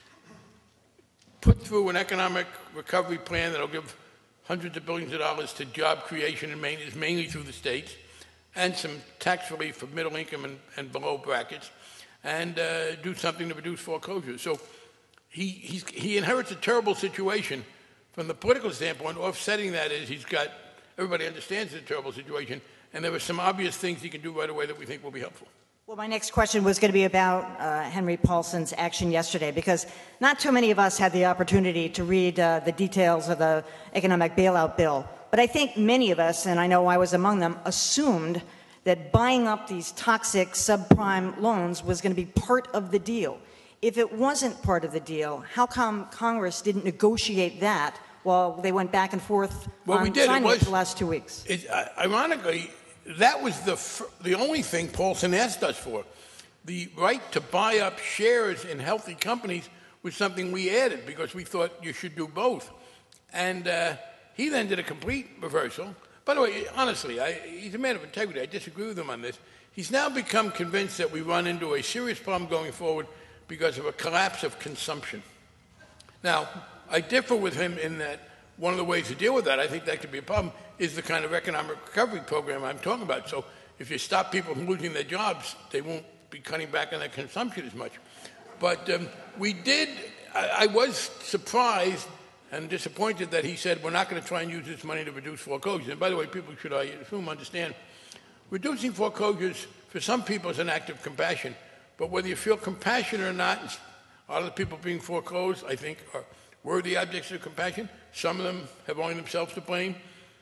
put through an economic recovery plan that will give hundreds of billions of dollars to job creation and maintenance, mainly through the states, and some tax relief for middle income and, and below brackets, and uh, do something to reduce foreclosures. So he, he's, he inherits a terrible situation. From the political standpoint, offsetting that is he's got, everybody understands the terrible situation, and there are some obvious things he can do right away that we think will be helpful. Well, my next question was going to be about uh, Henry Paulson's action yesterday, because not too many of us had the opportunity to read uh, the details of the economic bailout bill. But I think many of us, and I know I was among them, assumed that buying up these toxic subprime loans was going to be part of the deal. If it wasn't part of the deal, how come Congress didn't negotiate that while they went back and forth well, on we did. signing it, was, it for the last two weeks? It, uh, ironically, that was the, the only thing Paulson asked us for. The right to buy up shares in healthy companies was something we added because we thought you should do both. And uh, he then did a complete reversal. By the way, honestly, I, he's a man of integrity. I disagree with him on this. He's now become convinced that we run into a serious problem going forward because of a collapse of consumption. Now, I differ with him in that one of the ways to deal with that, I think that could be a problem, is the kind of economic recovery program I'm talking about. So if you stop people from losing their jobs, they won't be cutting back on their consumption as much. But um, we did, I, I was surprised and disappointed that he said we're not going to try and use this money to reduce foreclosures. And by the way, people should, I assume, understand, reducing foreclosures for some people is an act of compassion. But whether you feel compassion or not, a lot of the people being foreclosed, I think, are worthy objects of compassion. Some of them have only themselves to blame.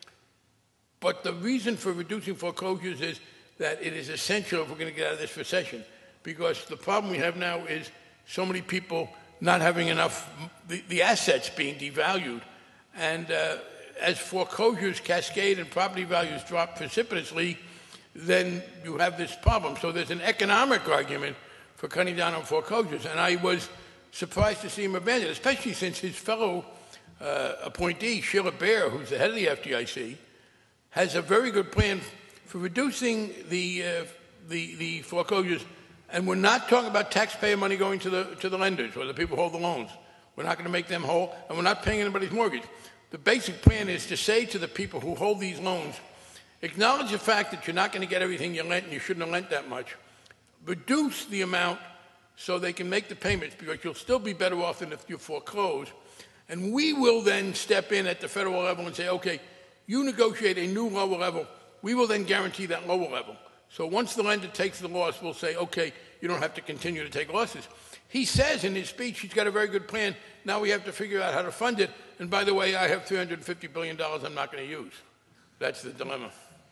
But the reason for reducing foreclosures is that it is essential if we're going to get out of this recession. Because the problem we have now is so many people not having enough, the, the assets being devalued. And uh, as foreclosures cascade and property values drop precipitously, then you have this problem. So there's an economic argument for cutting down on foreclosures. And I was surprised to see him abandon it, especially since his fellow uh, appointee, Sheila Bair, who's the head of the F D I C, has a very good plan for reducing the, uh, the, the foreclosures. And we're not talking about taxpayer money going to the, to the lenders or the people who hold the loans. We're not going to make them whole, and we're not paying anybody's mortgage. The basic plan is to say to the people who hold these loans, acknowledge the fact that you're not going to get everything you lent and you shouldn't have lent that much. Reduce the amount so they can make the payments because you'll still be better off than if you foreclose. And we will then step in at the federal level and say, okay, you negotiate a new lower level. We will then guarantee that lower level. So once the lender takes the loss, we'll say, okay, you don't have to continue to take losses. He says in his speech he's got a very good plan. Now we have to figure out how to fund it. And by the way, I have three hundred fifty billion dollars I'm not going to use. That's the dilemma.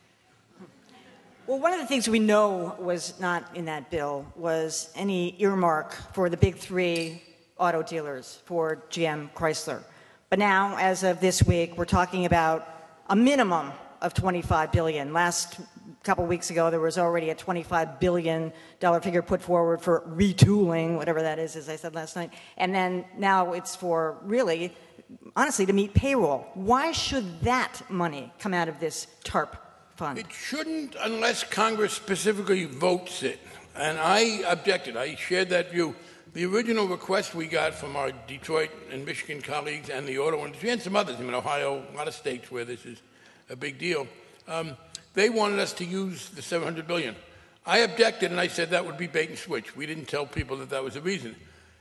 Well, one of the things we know was not in that bill was any earmark for the big three auto dealers, Ford, G M, Chrysler. But now, as of this week, we're talking about a minimum of twenty-five billion dollars. Last couple weeks ago, there was already a twenty-five billion dollars figure put forward for retooling, whatever that is, as I said last night. And then now it's for really, honestly, to meet payroll. Why should that money come out of this TARP fund? It shouldn't unless Congress specifically votes it. And I objected. I shared that view. The original request we got from our Detroit and Michigan colleagues and the auto industry and some others, I mean, Ohio, a lot of states where this is a big deal, um, they wanted us to use the seven hundred billion dollars. I objected, and I said that would be bait and switch. We didn't tell people that that was the reason.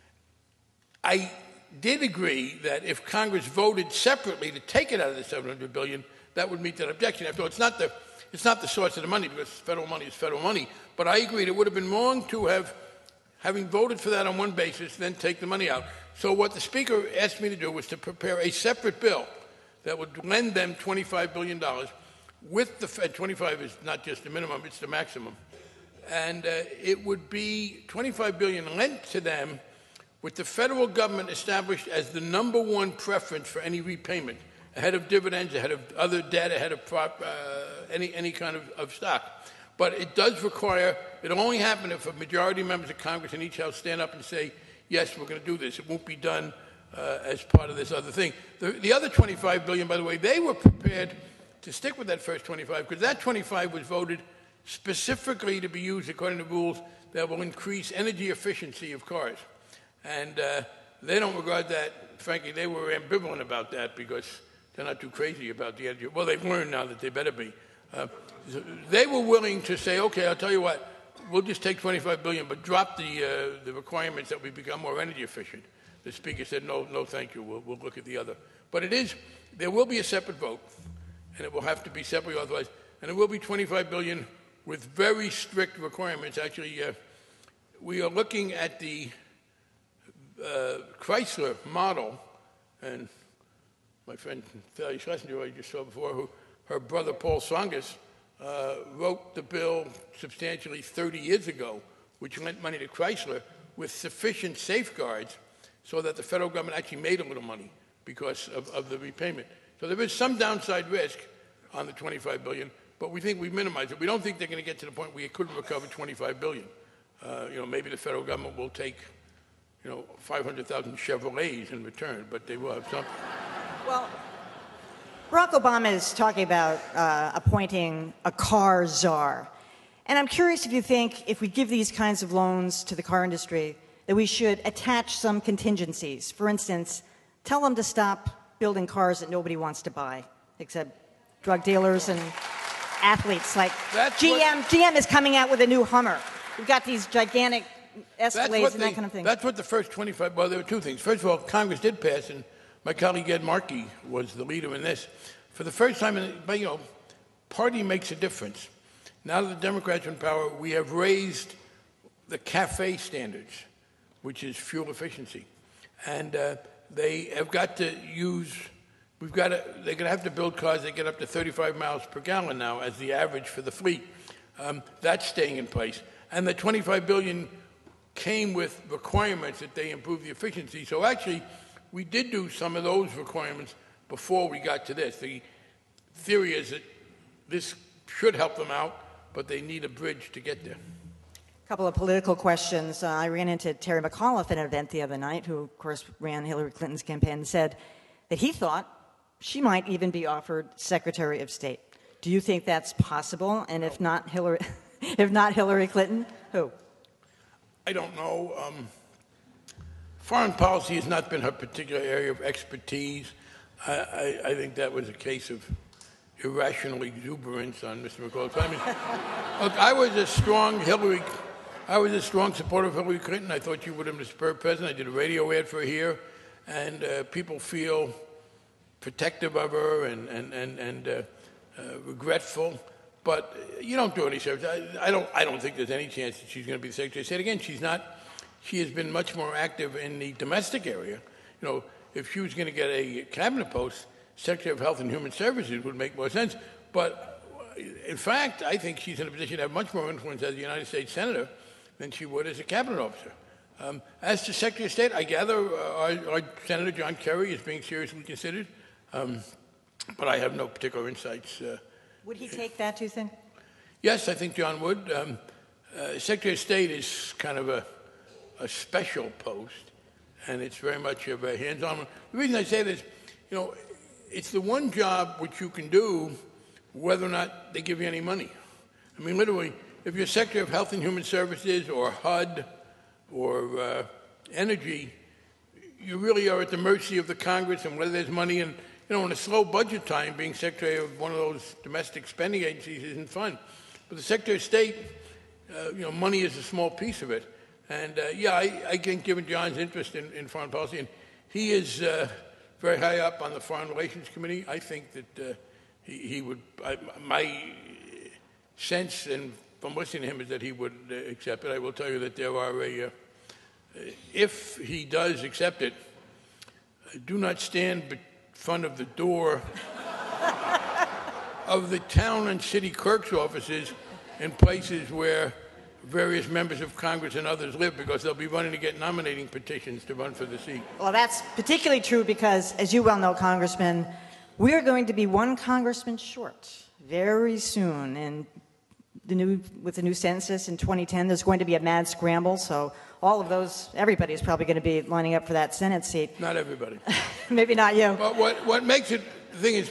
I did agree that if Congress voted separately to take it out of the seven hundred billion dollars, that would meet that objection. After all, it's not the, it's not the source of the money because federal money is federal money. But I agreed it would have been wrong to have, having voted for that on one basis, then take the money out. So what the Speaker asked me to do was to prepare a separate bill that would lend them twenty-five billion dollars. With the Fed, twenty-five is not just the minimum, it's the maximum. And uh, it would be twenty-five billion dollars lent to them with the federal government established as the number one preference for any repayment, ahead of dividends, ahead of other debt, ahead of prop, uh, any, any kind of, of stock. But it does require, it'll only happen if a majority of members of Congress in each house stand up and say, yes, we're going to do this. It won't be done uh, as part of this other thing. The, the other twenty-five billion dollars, by the way, they were prepared to stick with that first twenty-five, because that twenty-five was voted specifically to be used according to rules that will increase energy efficiency of cars. And uh, they don't regard that, frankly, they were ambivalent about that because they're not too crazy about the energy. Well, they've learned now that they better be. Uh, they were willing to say, okay, I'll tell you what, we'll just take twenty-five billion dollars, but drop the, uh, the requirements that we become more energy efficient. The speaker said, no, no, thank you, we'll, we'll look at the other. But it is, there will be a separate vote, and it will have to be separately authorized, and it will be twenty-five billion dollars with very strict requirements. Actually, uh, we are looking at the uh, Chrysler model, and my friend Thalia Schlesinger, who I just saw before, who her brother Paul Tsongas uh, wrote the bill substantially thirty years ago, which lent money to Chrysler with sufficient safeguards so that the federal government actually made a little money because of, of the repayment. So there is some downside risk on the twenty-five billion dollars, but we think we minimize it. We don't think they're going to get to the point where you couldn't recover twenty-five billion dollars. Uh, you know, maybe the federal government will take, you know, five hundred thousand Chevrolets in return, but they will have something. Well, Barack Obama is talking about uh, appointing a car czar. And I'm curious if you think if we give these kinds of loans to the car industry, that we should attach some contingencies. For instance, tell them to stop building cars that nobody wants to buy, except drug dealers and athletes. Like That's G M, what, G M is coming out with a new Hummer. We've got these gigantic Escalades and that they, kind of thing. That's what the first twenty-five, well, there were two things. First of all, Congress did pass, and my colleague Ed Markey was the leader in this. For the first time, in, but you know, party makes a difference. Now that the Democrats are in power, we have raised the CAFE standards, which is fuel efficiency. And uh, they have got to use, we've got to, they're going to have to build cars that get up to thirty-five miles per gallon now as the average for the fleet. Um, that's staying in place. And the twenty-five billion dollars came with requirements that they improve the efficiency. So actually, we did do some of those requirements before we got to this. The theory is that this should help them out, but they need a bridge to get there. A couple of political questions. Uh, I ran into Terry McAuliffe at an event the other night, who, of course, ran Hillary Clinton's campaign, and said that he thought she might even be offered Secretary of State. Do you think that's possible? And if not Hillary, if not Hillary Clinton, who? I don't know. Um, foreign policy has not been her particular area of expertise. I, I, I think that was a case of irrational exuberance on Mister McAuliffe. I mean, look, I was a strong Hillary, I was a strong supporter of Hillary Clinton. I thought she would have been the superb president. I did a radio ad for her here, and uh, people feel protective of her and and and, and uh, uh, regretful. But you don't do any service. I, I don't. I don't think there's any chance that she's going to be the Secretary of State again. She's not. She has been much more active in the domestic area. You know, if she was going to get a cabinet post, Secretary of Health and Human Services would make more sense. But in fact, I think she's in a position to have much more influence as a United States Senator than she would as a cabinet officer. Um, as to Secretary of State, I gather uh, our, our Senator John Kerry is being seriously considered, um, but I have no particular insights. Uh, Would he take that, do you think? Yes, I think John would. Um, uh, Secretary of State is kind of a, a special post, and it's very much of a hands-on one. The reason I say this, you know, it's the one job which you can do whether or not they give you any money. I mean, literally, if you're Secretary of Health and Human Services or H U D or uh, Energy, you really are at the mercy of the Congress and whether there's money. And, you know, in a slow budget time, being Secretary of one of those domestic spending agencies isn't fun. But the Secretary of State, uh, you know, money is a small piece of it. And, uh, yeah, I, I think given John's interest in, in foreign policy, and he is uh, very high up on the Foreign Relations Committee, I think that uh, he, he would, I, my sense and from listening to him is that he would uh, accept it. I will tell you that there are a, uh, if he does accept it, do not stand in front of the door of the town and city clerk's offices in places where various members of Congress and others live, because they'll be running to get nominating petitions to run for the seat. Well, that's particularly true because, as you well know, Congressman, we're going to be one congressman short very soon. And the new, with the new census in twenty ten, there's going to be a mad scramble. So all of those, everybody is probably going to be lining up for that Senate seat. Not everybody. Maybe not you. But what, what makes it, the thing is,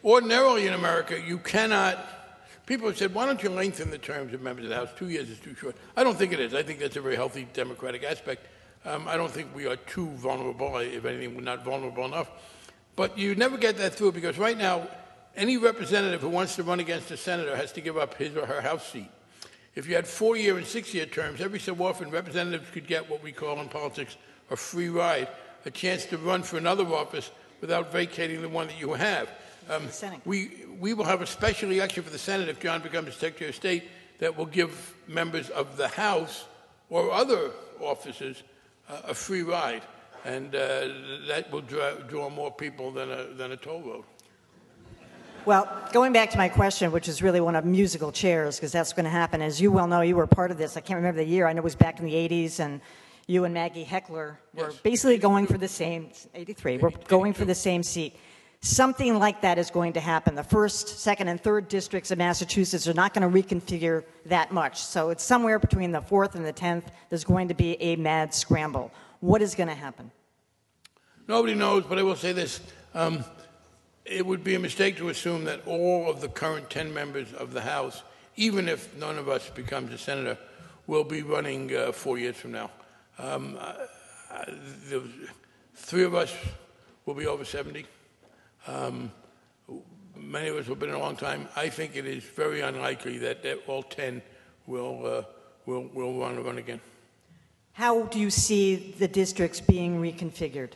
ordinarily in America, you cannot. People have said, why don't you lengthen the terms of members of the House? Two years is too short. I don't think it is. I think that's a very healthy democratic aspect. Um, I don't think we are too vulnerable. If anything, we're not vulnerable enough. But you never get that through because right now, any representative who wants to run against a senator has to give up his or her House seat. If you had four-year and six-year terms, every so often representatives could get what we call in politics a free ride, a chance to run for another office without vacating the one that you have. Um, we, we will have a special election for the Senate if John becomes Secretary of State that will give members of the House or other offices uh, a free ride, and uh, that will draw, draw more people than a, than a toll road. Well, going back to my question, which is really one of musical chairs, because that's going to happen. As you well know, you were part of this. I can't remember the year. I know it was back in the eighties, and you and Maggie Heckler were Yes. basically going for the same, eighty-three, we're going for the same seat. Something like that is going to happen. The first, second, and third districts of Massachusetts are not going to reconfigure that much. So it's somewhere between the fourth and the tenth. There's going to be a mad scramble. What is going to happen? Nobody knows, but I will say this. Um, it would be a mistake to assume that all of the current ten members of the House, even if none of us becomes a senator, will be running uh, four years from now. Um, uh, the three of us will be over seventy. Um, many of us have been in a long time. I think it is very unlikely that, that all ten will, uh, will, will run, run again. How do you see the districts being reconfigured?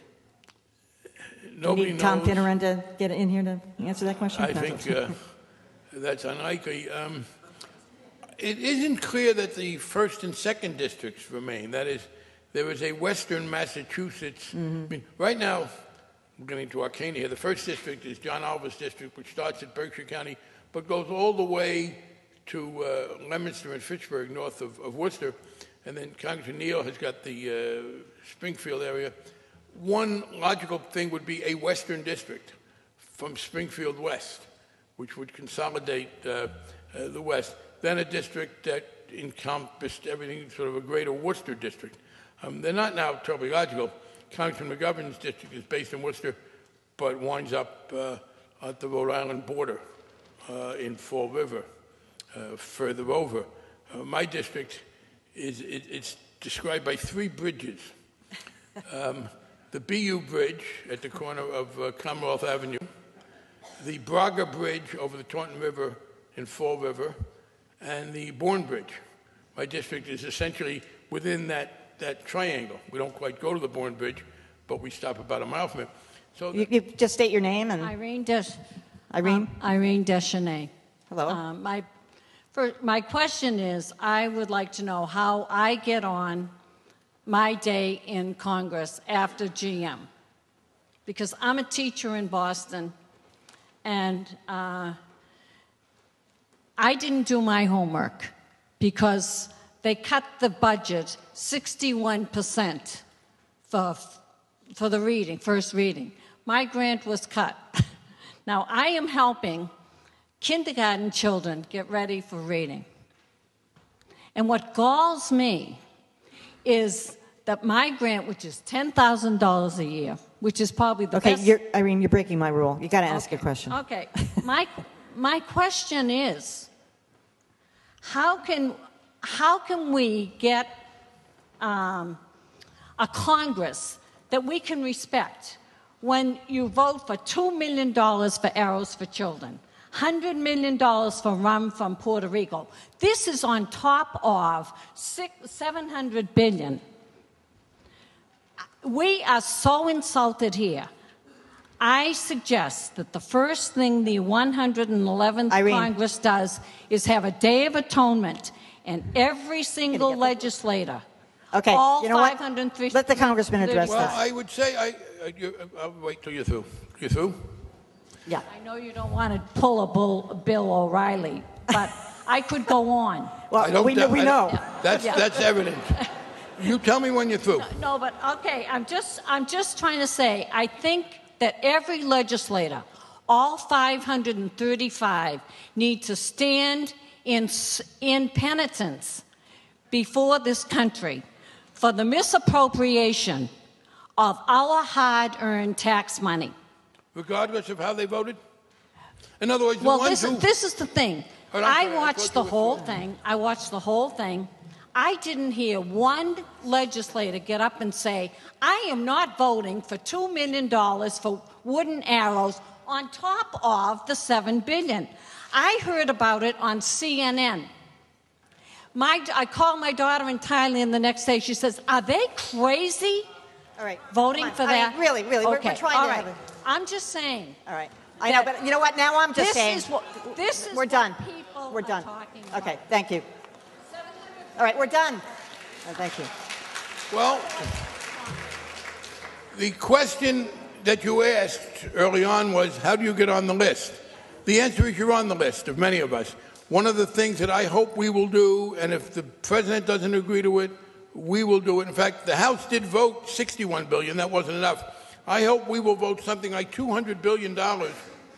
Nobody Do you need Tom knows. Finneran to get in here to answer that question? I think uh, that's unlikely. Um, it isn't clear that the first and second districts remain. That is, there is a Western Massachusetts. Mm-hmm. I mean, right now, we're getting to arcane here. The first district is John Alva's district, which starts at Berkshire County, but goes all the way to uh, Leominster and Fitchburg, north of, of Worcester. And then Congressman Neal has got the uh, Springfield area. One logical thing would be a Western district from Springfield West, which would consolidate uh, uh, the West. Then a district that encompassed everything, sort of a greater Worcester district. Um, they're not now terribly logical. Congressman McGovern's district is based in Worcester, but winds up uh, at the Rhode Island border uh, in Fall River, uh, further over. Uh, my district is it, it's described by three bridges. Um, the B U Bridge at the corner of uh, Commonwealth Avenue, the Braga Bridge over the Taunton River in Fall River, and the Bourne Bridge. My district is essentially within that that triangle. We don't quite go to the Bourne Bridge, but we stop about a mile from it. So You, you just state your name and Irene Desch- Irene. um, Irene Deschanel. Hello. Um, my, for, my question is, I would like to know how I get on my day in Congress after G M. Because I'm a teacher in Boston, and uh, I didn't do my homework because they cut the budget sixty-one percent for, for the reading, first reading. My grant was cut. Now, I am helping kindergarten children get ready for reading. And what galls me is that my grant, which is ten thousand dollars a year, which is probably the Okay, best... you're, Irene, you're breaking my rule. You got to ask Okay. your question. Okay. My, my question is, how can, how can we get um, a Congress that we can respect when you vote for two million dollars for Arrows for Children, one hundred million dollars for Rum from Puerto Rico? This is on top of six, seven hundred billion dollars. We are so insulted here. I suggest that the first thing the one hundred eleventh Irene. Congress does is have a Day of Atonement, and every single get the- legislator, Okay, all you know what? five hundred three Let the congressman address well, this. I would say I. I you, I'll wait till you're through. You're through? Yeah. I know you don't want to pull a bull, Bill O'Reilly, but I could go on. I Well, don't we, know, doubt- we I know. don't- That's Yeah. that's evident. You tell me when you're through. No, but okay, I'm just I'm just trying to say I think that every legislator, all five hundred thirty-five, need to stand in s- in penitence before this country for the misappropriation of our hard-earned tax money. Regardless of how they voted? In other words, the Well, ones this, who... this is the thing. Oh, I'm I sorry, I watched thought the you were whole through. thing. I watched the whole thing. I didn't hear one legislator get up and say, I am not voting for two million dollars for wooden arrows on top of the seven billion dollars. I heard about it on C N N. My, I called my daughter in Thailand the next day. She says, are they crazy All right. voting Come on. for I that? mean, really, really, we're- Okay. we're trying All to right. have a- I'm just saying. All right. I know, but you know what? Now I'm just This saying. is what- this is we're what done. people we're are done. talking about. Okay. Thank you. All right. We're done. Oh, thank you. Well, the question that you asked early on was, how do you get on the list? The answer is you're on the list of many of us. One of the things that I hope we will do, and if the president doesn't agree to it, we will do it. In fact, the House did vote sixty-one billion dollars. That wasn't enough. I hope we will vote something like two hundred billion dollars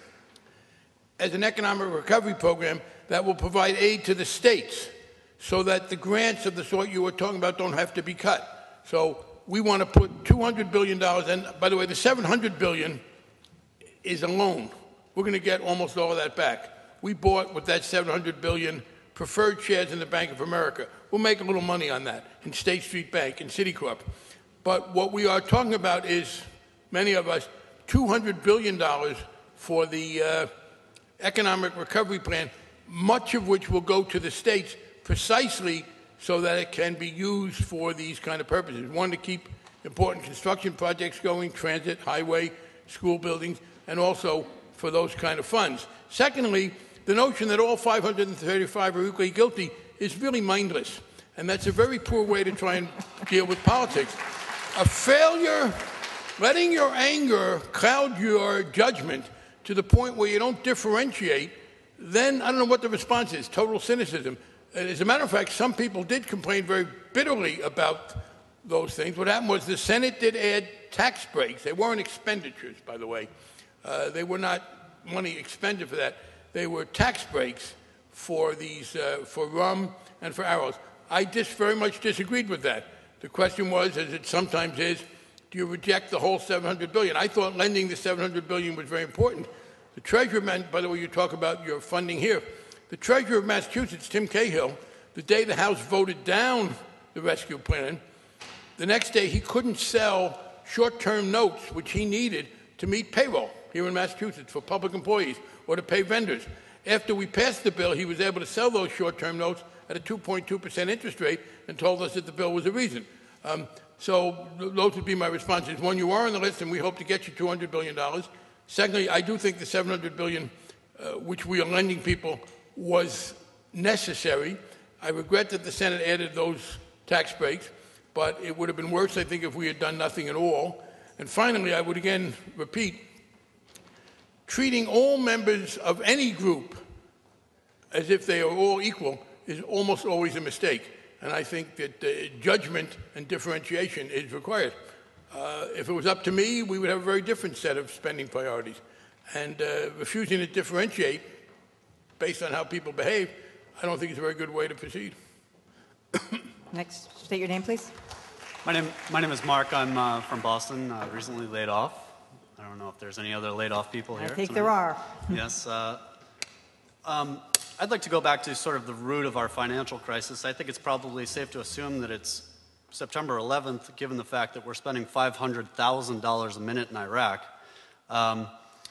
as an economic recovery program that will provide aid to the states so that the grants of the sort you were talking about don't have to be cut. So we want to put two hundred billion dollars, and by the way, the seven hundred billion dollars is a loan. We're going to get almost all of that back. We bought with that seven hundred billion dollars preferred shares in the Bank of America. We'll make a little money on that in State Street Bank and Citicorp. But what we are talking about is, many of us, two hundred billion dollars for the uh, economic recovery plan, much of which will go to the states precisely so that it can be used for these kind of purposes. One, to keep important construction projects going, transit, highway, school buildings, and also for those kind of funds. Secondly, the notion that all five hundred thirty-five are equally guilty is really mindless, and that's a very poor way to try and deal with politics. A failure, letting your anger cloud your judgment to the point where you don't differentiate, then I don't know what the response is, total cynicism. As a matter of fact, some people did complain very bitterly about those things. What happened was the Senate did add tax breaks. They weren't expenditures, by the way. Uh, they were not money expended for that. They were tax breaks for these, uh, for rum and for arrows. I just very much disagreed with that. The question was, as it sometimes is, do you reject the whole seven hundred billion dollars? I thought lending the seven hundred billion dollars was very important. The Treasurer, by the way, you talk about your funding here. The Treasurer of Massachusetts, Tim Cahill, the day the House voted down the rescue plan, the next day he couldn't sell short-term notes, which he needed to meet payroll here in Massachusetts for public employees or to pay vendors. After we passed the bill, he was able to sell those short-term notes at a two point two percent interest rate and told us that the bill was a reason. Um, so those would be my responses. One, you are on the list, and we hope to get you two hundred billion dollars. Secondly, I do think the seven hundred billion dollars, uh, which we are lending people, was necessary. I regret that the Senate added those tax breaks, but it would have been worse, I think, if we had done nothing at all. And finally, I would again repeat, treating all members of any group as if they are all equal is almost always a mistake. And I think that uh, judgment and differentiation is required. Uh, if it was up to me, we would have a very different set of spending priorities. And uh, refusing to differentiate based on how people behave, I don't think is a very good way to proceed. Next, state your name, please. My name, my name is Mark. I'm uh, from Boston, uh, recently laid off. I don't know if there's any other laid off people here. I think tonight. there are. Yes. Uh, um, I'd like to go back to sort of the root of our financial crisis. I think it's probably safe to assume that it's September eleventh, given the fact that we're spending five hundred thousand dollars a minute in Iraq. Um,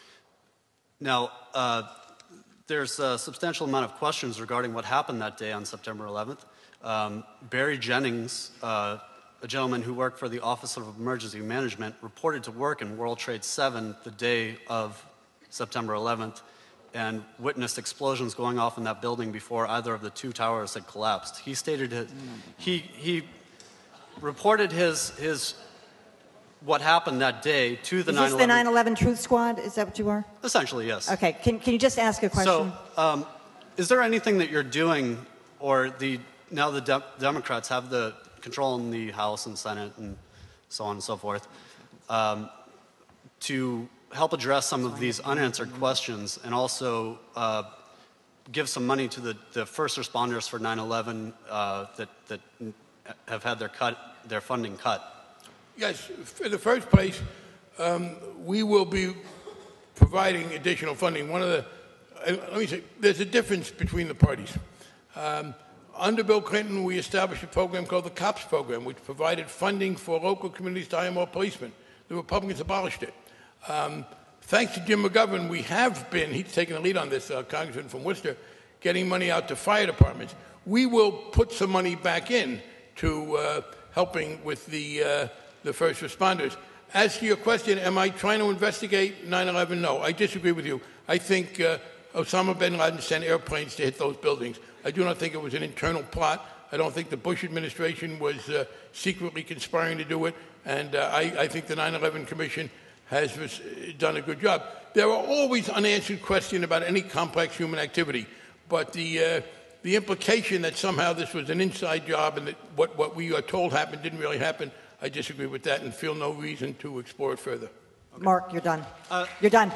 now, uh, there's a substantial amount of questions regarding what happened that day on September eleventh. Um, Barry Jennings, uh, a gentleman who worked for the Office of Emergency Management, reported to work in World Trade seven the day of September eleventh and witnessed explosions going off in that building before either of the two towers had collapsed. He stated his, he, he reported his, his what happened that day to the Is nine this eleven. the nine eleven Truth Squad? Is that what you are? Essentially, yes. Okay. Can, can you just ask a question? So, um, is there anything that you're doing, or the now the de Democrats have the control in the House and Senate and so on and so forth, um, to help address some of these unanswered questions and also uh, give some money to the, the first responders for nine eleven uh, that, that have had their, cut, their funding cut? Yes, in the first place, um, we will be providing additional funding. One of the uh, let me say, there's a difference between the parties. Um, under Bill Clinton, we established a program called the COPS program, which provided funding for local communities to hire more policemen. The Republicans abolished it. Um, thanks to Jim McGovern, we have been, he's taken the lead on this, uh, Congressman from Worcester, getting money out to fire departments. We will put some money back in to uh, helping with the, uh, the first responders. As to your question, am I trying to investigate nine eleven? No, I disagree with you. I think uh, Osama bin Laden sent airplanes to hit those buildings. I do not think it was an internal plot. I don't think the Bush administration was uh, secretly conspiring to do it. And uh, I, I think the nine eleven Commission has done a good job. There are always unanswered questions about any complex human activity. But the, uh, the implication that somehow this was an inside job and that what, what we are told happened didn't really happen, I disagree with that and feel no reason to explore it further. Okay. Mark, you're done. Uh, you're done.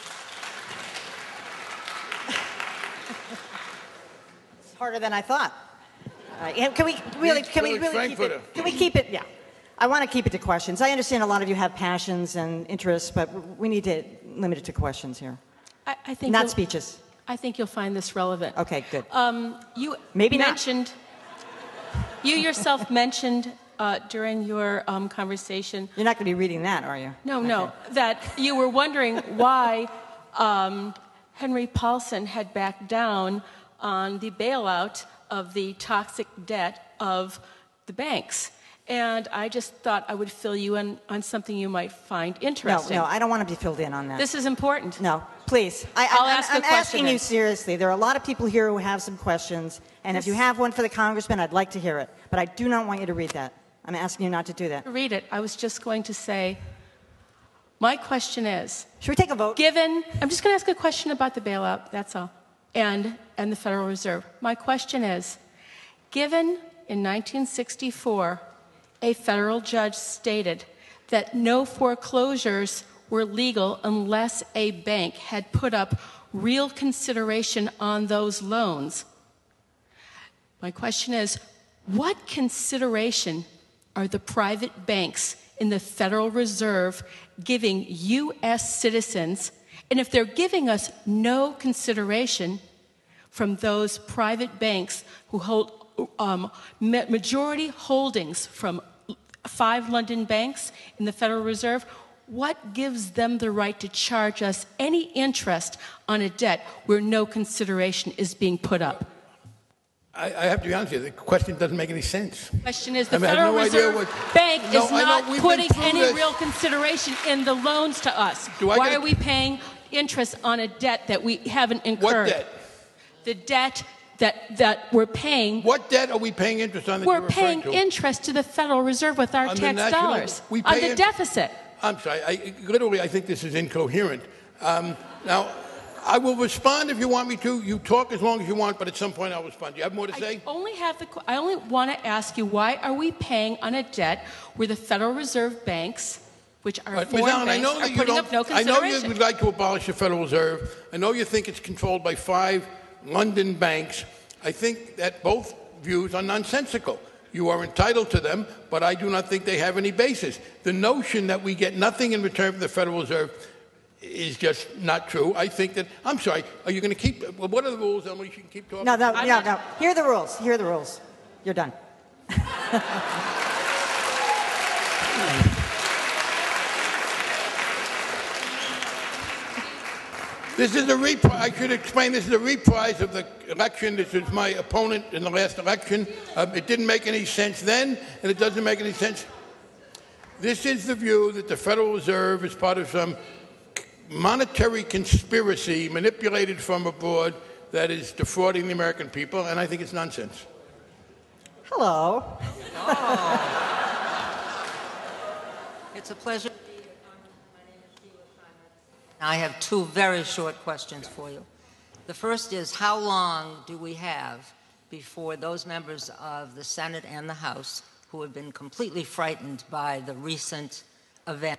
It's harder than I thought. Uh, can we really, can we really keep it, can we keep it, yeah. I want to keep it to questions. I understand a lot of you have passions and interests, but we need to limit it to questions here. I, I think not speeches. I think you'll find this relevant. Okay, good. Um, you Maybe mentioned, not. You yourself mentioned uh, during your um, conversation. You're not going to be reading that, are you? No, okay. no. That you were wondering why um, Henry Paulson had backed down on the bailout of the toxic debt of the banks. And I just thought I would fill you in on something you might find interesting. No, no, I don't want to be filled in on that. This is important. No, please. I, I'll I, ask I'm, a I'm question asking then. you seriously. There are a lot of people here who have some questions, and This, if you have one for the congressman, I'd like to hear it. But I do not want you to read that. I'm asking you not to do that. Read it. I was just going to say, my question is... Should we take a vote? Given, I'm just going to ask a question about the bailout, that's all, and, and the Federal Reserve. My question is, given in nineteen sixty-four, a federal judge stated that no foreclosures were legal unless a bank had put up real consideration on those loans. My question is, what consideration are the private banks in the Federal Reserve giving U S citizens? And if they're giving us no consideration from those private banks who hold um, majority holdings from five London banks in the Federal Reserve, what gives them the right to charge us any interest on a debt where no consideration is being put up? I, I have to be honest with you, the question doesn't make any sense. The question is, the I mean, Federal no Reserve what, Bank no, is not know, putting any this. real consideration in the loans to us. Why gotta, are we paying interest on a debt that we haven't incurred? What debt? The debt that, that we're paying. What debt are we paying interest on that We're you're referring paying to? interest to the Federal Reserve with our On tax national, dollars. we On pay the in, deficit. I'm sorry. I, literally, I think this is incoherent. Um, now, I will respond if you want me to. You talk as long as you want, but at some point I'll respond. Do you have more to say? I only have the. I only want to ask you, why are we paying on a debt where the Federal Reserve banks, which are But, foreign Miz Allen, banks, I know are that you putting don't, up no I know consideration? you would like to abolish the Federal Reserve. I know you think it's controlled by five London banks. I think that both views are nonsensical. You are entitled to them, but I do not think they have any basis. The notion that we get nothing in return from the Federal Reserve is just not true. I think that, I'm sorry, are you going to keep, well, what are the rules, Emily? You can keep talking. No, no, no, no. Here are the rules. Here are the rules. You're done. This is a reprise. I should explain. This is a reprise of the election. This is my opponent in the last election. Uh, it didn't make any sense then, and it doesn't make any sense. This is the view that the Federal Reserve is part of some monetary conspiracy manipulated from abroad that is defrauding the American people, and I think it's nonsense. Hello. Oh. It's a pleasure. I have two very short questions for you. The first is, how long do we have before those members of the Senate and the House who have been completely frightened by the recent event,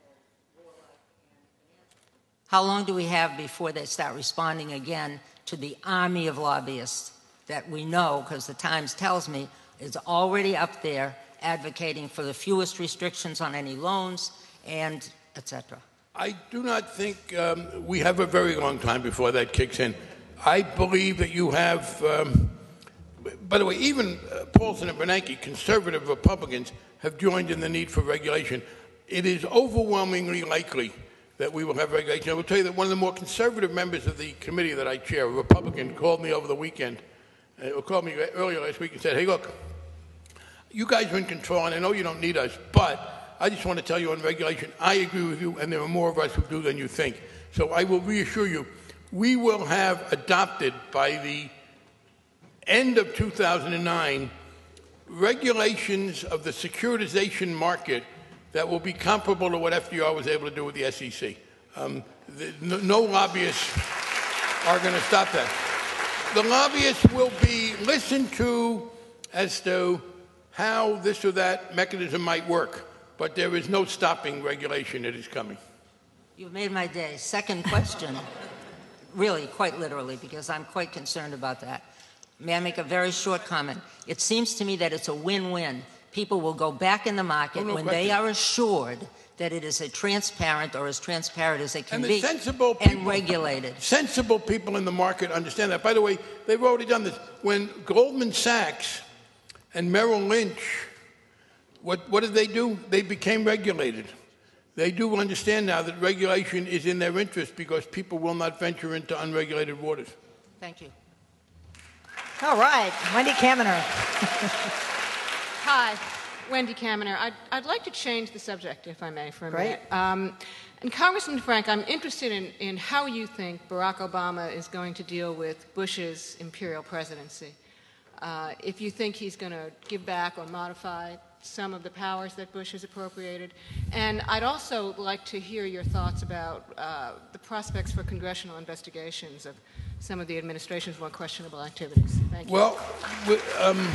how long do we have before they start responding again to the army of lobbyists that we know, because the Times tells me, is already up there advocating for the fewest restrictions on any loans and et cetera? I do not think um, we have a very long time before that kicks in. I believe that you have, um, by the way, even uh, Paulson and Bernanke, conservative Republicans, have joined in the need for regulation. It is overwhelmingly likely that we will have regulation. I will tell you that one of the more conservative members of the committee that I chair, a Republican, called me over the weekend, uh, or called me earlier last week and said, hey, look, you guys are in control, and I know you don't need us, but I just want to tell you on regulation, I agree with you, and there are more of us who do than you think. So I will reassure you, we will have adopted by the end of two thousand nine regulations of the securitization market that will be comparable to what F D R was able to do with the S E C. Um, the, no, no lobbyists are going to stop that. The lobbyists will be listened to as to how this or that mechanism might work, but there is no stopping regulation that is coming. You've made my day. Second question, really, quite literally, because I'm quite concerned about that. May I make a very short comment? It seems to me that it's a win-win. People will go back in the market oh, no when question. they are assured that it is a transparent or as transparent as it can and be sensible and people, regulated. Sensible people in the market understand that. By the way, they've already done this. When Goldman Sachs and Merrill Lynch, what, what did they do? They became regulated. They do understand now that regulation is in their interest because people will not venture into unregulated waters. Thank you. All right, Wendy Kaminer. Hi, Wendy Kaminer. I'd, I'd like to change the subject, if I may, for a Great. minute. Um, and Congressman Frank, I'm interested in, in how you think Barack Obama is going to deal with Bush's imperial presidency. Uh, if you think he's going to give back or modify some of the powers that Bush has appropriated. And I'd also like to hear your thoughts about uh, the prospects for congressional investigations of some of the administration's more questionable activities. Thank you. Well, um,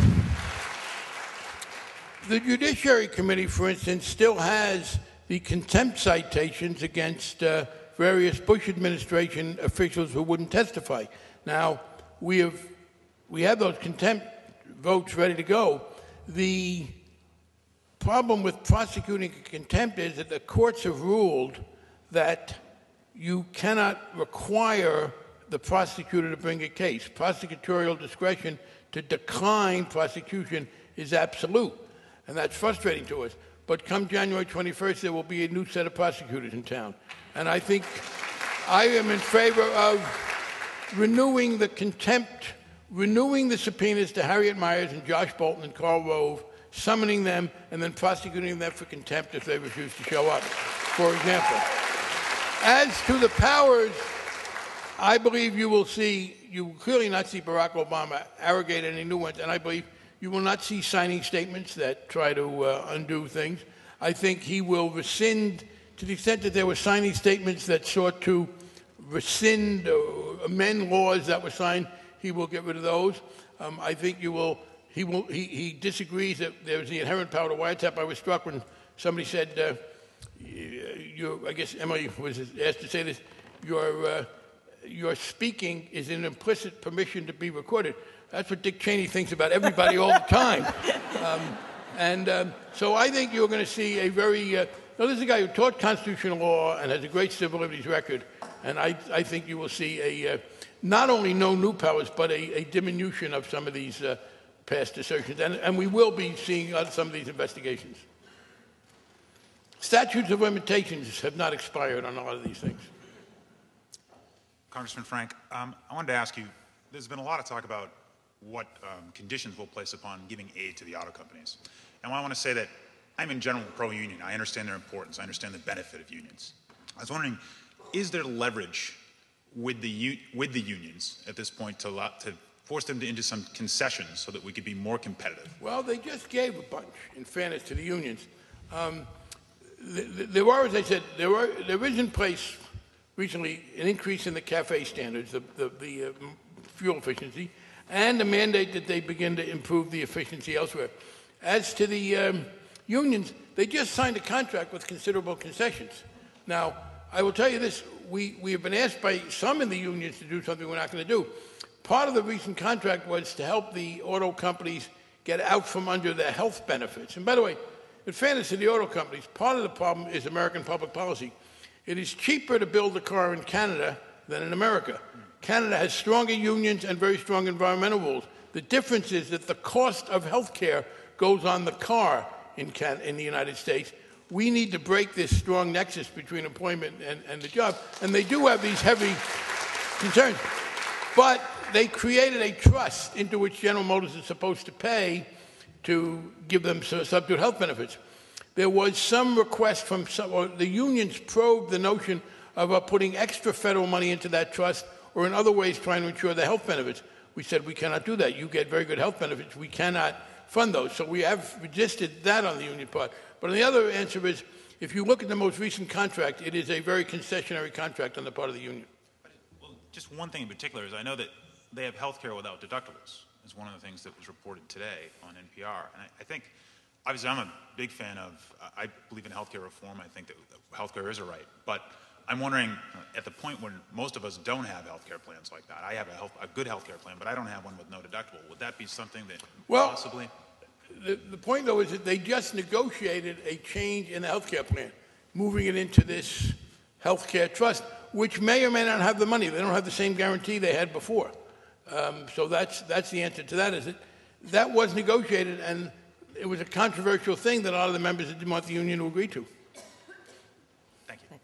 the Judiciary Committee, for instance, still has the contempt citations against uh, various Bush administration officials who wouldn't testify. Now, we have we have those contempt votes ready to go. The problem with prosecuting contempt is that the courts have ruled that you cannot require the prosecutor to bring a case. Prosecutorial discretion to decline prosecution is absolute, and that's frustrating to us. But come January twenty-first, there will be a new set of prosecutors in town. And I think I am in favor of renewing the contempt, renewing the subpoenas to Harriet Miers and Josh Bolton and Karl Rove, summoning them, and then prosecuting them for contempt if they refuse to show up, for example. As to the powers, I believe you will see, you will clearly not see Barack Obama arrogate any new ones, and I believe you will not see signing statements that try to uh, undo things. I think he will rescind, to the extent that there were signing statements that sought to rescind or amend laws that were signed, he will get rid of those. Um, I think you will, he will, he, he disagrees that there's the inherent power to wiretap. I was struck when somebody said, uh, you, I guess Emily was asked to say this, your, uh, your speaking is an implicit permission to be recorded. That's what Dick Cheney thinks about everybody all the time. Um, and um, so I think you're going to see a very... Uh, now, this is a guy who taught constitutional law and has a great civil liberties record. And I, I think you will see a uh, not only no new powers, but a, a diminution of some of these uh, past assertions. And, and we will be seeing uh, some of these investigations. Statutes of limitations have not expired on a lot of these things. Congressman Frank, um, I wanted to ask you, there's been a lot of talk about what um, conditions we'll place upon giving aid to the auto companies. And I want to say that I'm in general pro-union. I understand their importance. I understand the benefit of unions. I was wondering, is there leverage with the, with the unions at this point to, to force them to, into some concessions so that we could be more competitive? Well, they just gave a bunch, in fairness to the unions. Um, there are, as I said, there, are, there is in place recently an increase in the CAFE standards, the, the, the uh, fuel efficiency, and a mandate that they begin to improve the efficiency elsewhere. As to the um, unions, they just signed a contract with considerable concessions. Now, I will tell you this, we, we have been asked by some in the unions to do something we're not going to do. Part of the recent contract was to help the auto companies get out from under their health benefits. And by the way, in fairness to the auto companies, part of the problem is American public policy. It is cheaper to build a car in Canada than in America. Canada has stronger unions and very strong environmental rules. The difference is that the cost of health care goes on the car in, Can in the United States. We need to break this strong nexus between employment and, and the job. And they do have these heavy concerns. But they created a trust into which General Motors is supposed to pay to give them substitute health benefits. There was some request from some, or the unions probed the notion of uh, putting extra federal money into that trust or in other ways trying to ensure the health benefits. We said we cannot do that. You get very good health benefits. We cannot fund those. So we have resisted that on the union part. But the other answer is, if you look at the most recent contract, it is a very concessionary contract on the part of the union. Well, just one thing in particular is I know that they have health care without deductibles. Is one of the things that was reported today on N P R. And I, I think, obviously, I'm a big fan of, I believe in healthcare reform. I think that healthcare is a right. But I'm wondering, at the point when most of us don't have healthcare plans like that, I have a, health, a good healthcare plan, but I don't have one with no deductible. Would that be something that well, possibly? The, the point, though, is that they just negotiated a change in the healthcare plan, moving it into this healthcare trust, which may or may not have the money. They don't have the same guarantee they had before. Um, so that's, that's the answer to that, is that that was negotiated, and it was a controversial thing that a lot of the members didn't want the union to agree to. Thank you.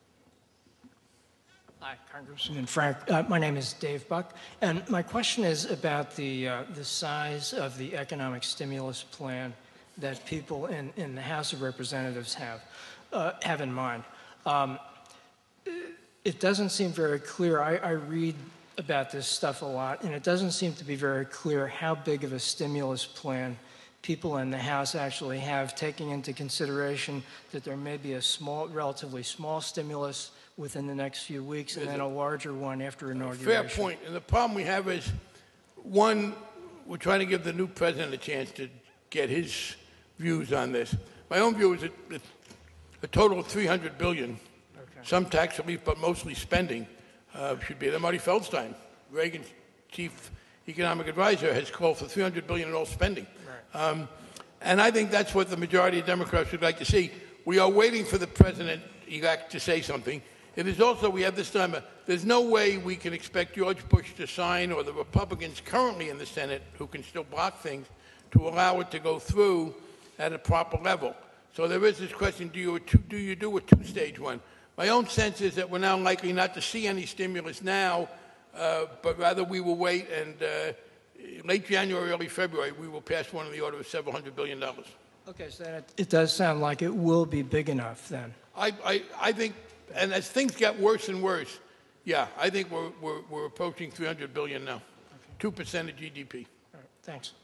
Hi, Congressman Frank. Uh, my name is Dave Buck, and my question is about the, uh, the size of the economic stimulus plan that people in, in the House of Representatives have, uh, have in mind. Um, it doesn't seem very clear. I, I read about this stuff a lot, and it doesn't seem to be very clear how big of a stimulus plan people in the House actually have, taking into consideration that there may be a small, relatively small stimulus within the next few weeks and then a larger one after inauguration. Fair point. And the problem we have is, one, we're trying to give the new president a chance to get his views on this. My own view is that a total of three hundred billion dollars, okay. Some tax relief, but mostly spending, Uh, should be there. Marty Feldstein, Reagan's chief economic advisor, has called for three hundred billion dollars in all spending. Right. Um, and I think that's what the majority of Democrats would like to see. We are waiting for the president-elect to say something. It is also, we have this time, uh, there's no way we can expect George Bush to sign, or the Republicans currently in the Senate, who can still block things, to allow it to go through at a proper level. So there is this question, do you, do you do a two-stage one? My own sense is that we're now likely not to see any stimulus now, uh, but rather we will wait, and uh, late January, early February, we will pass one in the order of several hundred billion dollars. Okay, so it, it does sound like it will be big enough then. I, I, I think, and as things get worse and worse, yeah, I think we're, we're, we're approaching three hundred billion dollars now, okay. two percent of G D P. All right, thanks.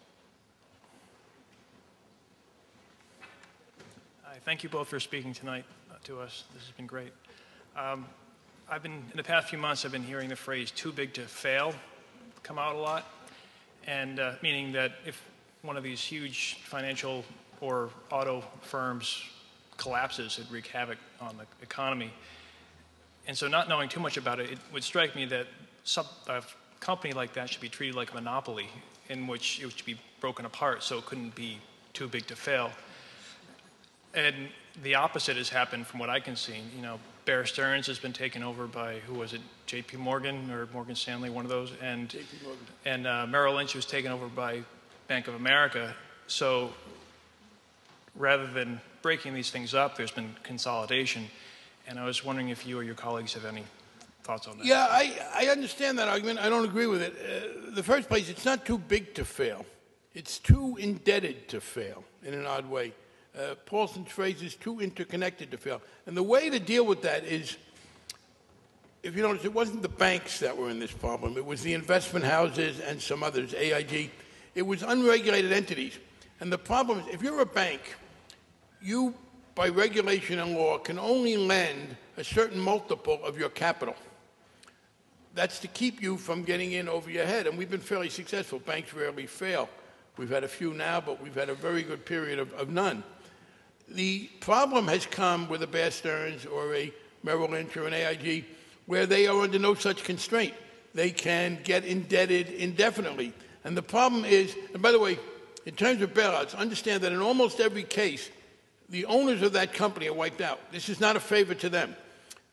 Hi, thank you both for speaking tonight to us. This has been great. Um, I've been, in the past few months, I've been hearing the phrase too big to fail come out a lot, and uh, meaning that if one of these huge financial or auto firms collapses, it'd wreak havoc on the economy. And so not knowing too much about it, it would strike me that some, a company like that should be treated like a monopoly, in which it should be broken apart so it couldn't be too big to fail. And the opposite has happened from what I can see. You know, Bear Stearns has been taken over by, who was it, J P Morgan or Morgan Stanley, one of those, and J P Morgan. and uh, Merrill Lynch was taken over by Bank of America. So rather than breaking these things up, there's been consolidation. And I was wondering if you or your colleagues have any thoughts on that. Yeah, I, I understand that argument. I don't agree with it. Uh, the first place, it's not too big to fail. It's too indebted to fail in an odd way. Uh, Paulson's phrase is too interconnected to fail. And the way to deal with that is, if you notice, it wasn't the banks that were in this problem. It was the investment houses and some others, A I G. It was unregulated entities. And the problem is, if you're a bank, you, by regulation and law, can only lend a certain multiple of your capital. That's to keep you from getting in over your head. And we've been fairly successful. Banks rarely fail. We've had a few now, but we've had a very good period of, of none. The problem has come with a Bear Stearns or a Merrill Lynch or an A I G, where they are under no such constraint. They can get indebted indefinitely. And the problem is, and by the way, in terms of bailouts, understand that in almost every case, the owners of that company are wiped out. This is not a favor to them.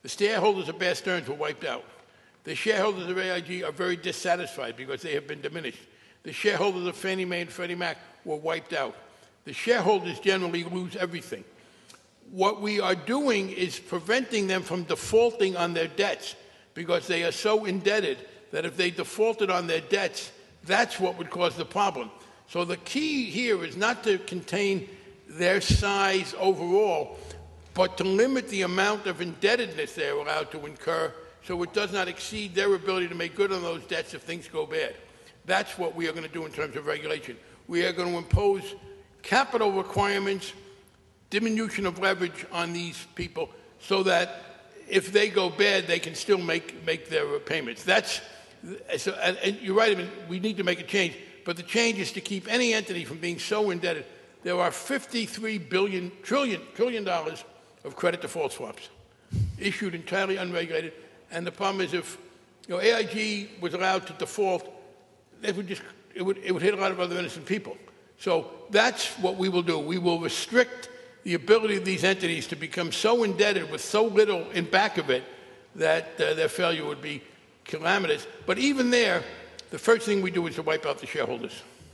The shareholders of Bear Stearns were wiped out. The shareholders of A I G are very dissatisfied because they have been diminished. The shareholders of Fannie Mae and Freddie Mac were wiped out. The shareholders generally lose everything. What we are doing is preventing them from defaulting on their debts because they are so indebted that if they defaulted on their debts, that's what would cause the problem. So the key here is not to contain their size overall, but to limit the amount of indebtedness they're allowed to incur so it does not exceed their ability to make good on those debts if things go bad. That's what we are going to do in terms of regulation. We are going to impose capital requirements, diminution of leverage on these people so that if they go bad, they can still make, make their payments. That's, so, and, and you're right, I mean, we need to make a change, but the change is to keep any entity from being so indebted. There are fifty-three billion, trillion, trillion dollars of credit default swaps issued entirely unregulated, and the problem is if you know, A I G was allowed to default, it would, just, it, would, it would hit a lot of other innocent people. So that's what we will do. We will restrict the ability of these entities to become so indebted with so little in back of it that uh, their failure would be calamitous. But even there, the first thing we do is to wipe out the shareholders.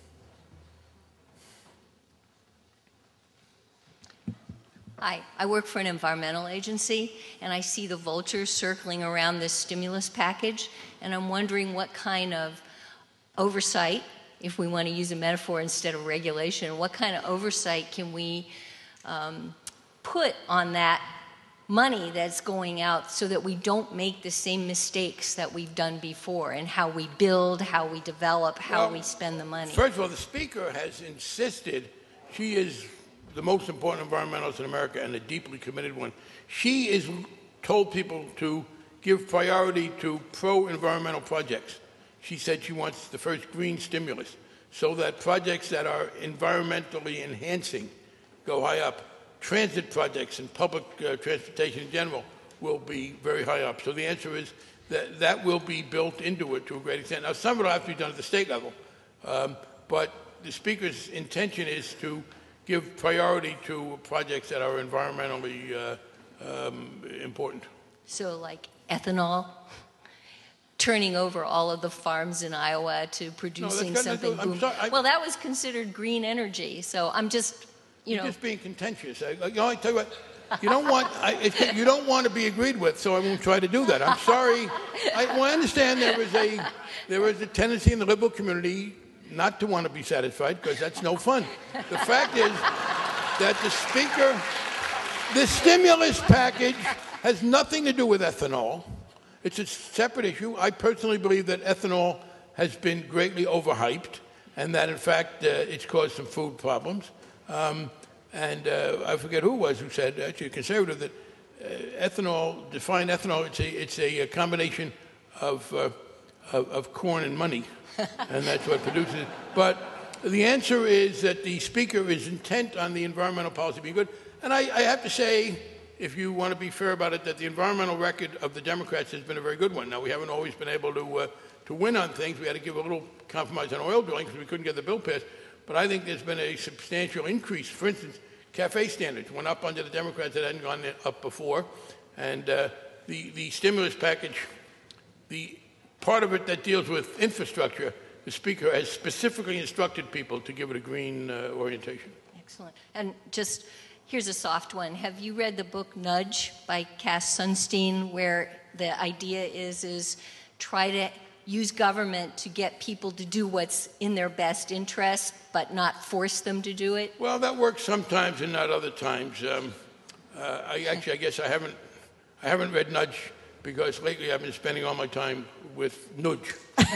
Hi, I work for an environmental agency, and I see the vultures circling around this stimulus package, and I'm wondering what kind of oversight, if we want to use a metaphor instead of regulation, what kind of oversight can we um, put on that money that's going out so that we don't make the same mistakes that we've done before in how we build, how we develop, how well, we spend the money? First of all, the Speaker has insisted, she is the most important environmentalist in America and a deeply committed one. She has told people to give priority to pro-environmental projects. She said she wants the first green stimulus so that projects that are environmentally enhancing go high up. Transit projects and public uh, transportation in general will be very high up. So the answer is that that will be built into it to a great extent. Now, some of it will have to be done at the state level, um, but the Speaker's intention is to give priority to projects that are environmentally uh, um, important. So like ethanol? Turning over all of the farms in Iowa to producing no, something. I'm sorry, I, well, that was considered green energy. So I'm just, you you're know, just being contentious. I, you know, I tell you what, you don't want I, if you don't want to be agreed with, so I won't try to do that. I'm sorry. I, well, I understand there is a there is a tendency in the liberal community not to want to be satisfied because that's no fun. The fact is that the Speaker, the stimulus package has nothing to do with ethanol. It's a separate issue. I personally believe that ethanol has been greatly overhyped and that, in fact, uh, it's caused some food problems. Um, and uh, I forget who it was who said, actually a conservative, that uh, ethanol, define ethanol, it's a, it's a, a combination of, uh, of, of corn and money, and that's what produces it. But the answer is that the Speaker is intent on the environmental policy being good. And I, I have to say, if you want to be fair about it, that the environmental record of the Democrats has been a very good one. Now, we haven't always been able to, uh, to win on things. We had to give a little compromise on oil drilling because we couldn't get the bill passed. But I think there's been a substantial increase. For instance, cafe standards went up under the Democrats that hadn't gone up before. And uh, the, the stimulus package, the part of it that deals with infrastructure, the Speaker has specifically instructed people to give it a green uh, orientation. Excellent. And just... here's a soft one. Have you read the book Nudge by Cass Sunstein, where the idea is, is try to use government to get people to do what's in their best interest, but not force them to do it? Well, that works sometimes and not other times. Um, uh, I actually, I guess I haven't, I haven't read Nudge because lately I've been spending all my time with Nudge.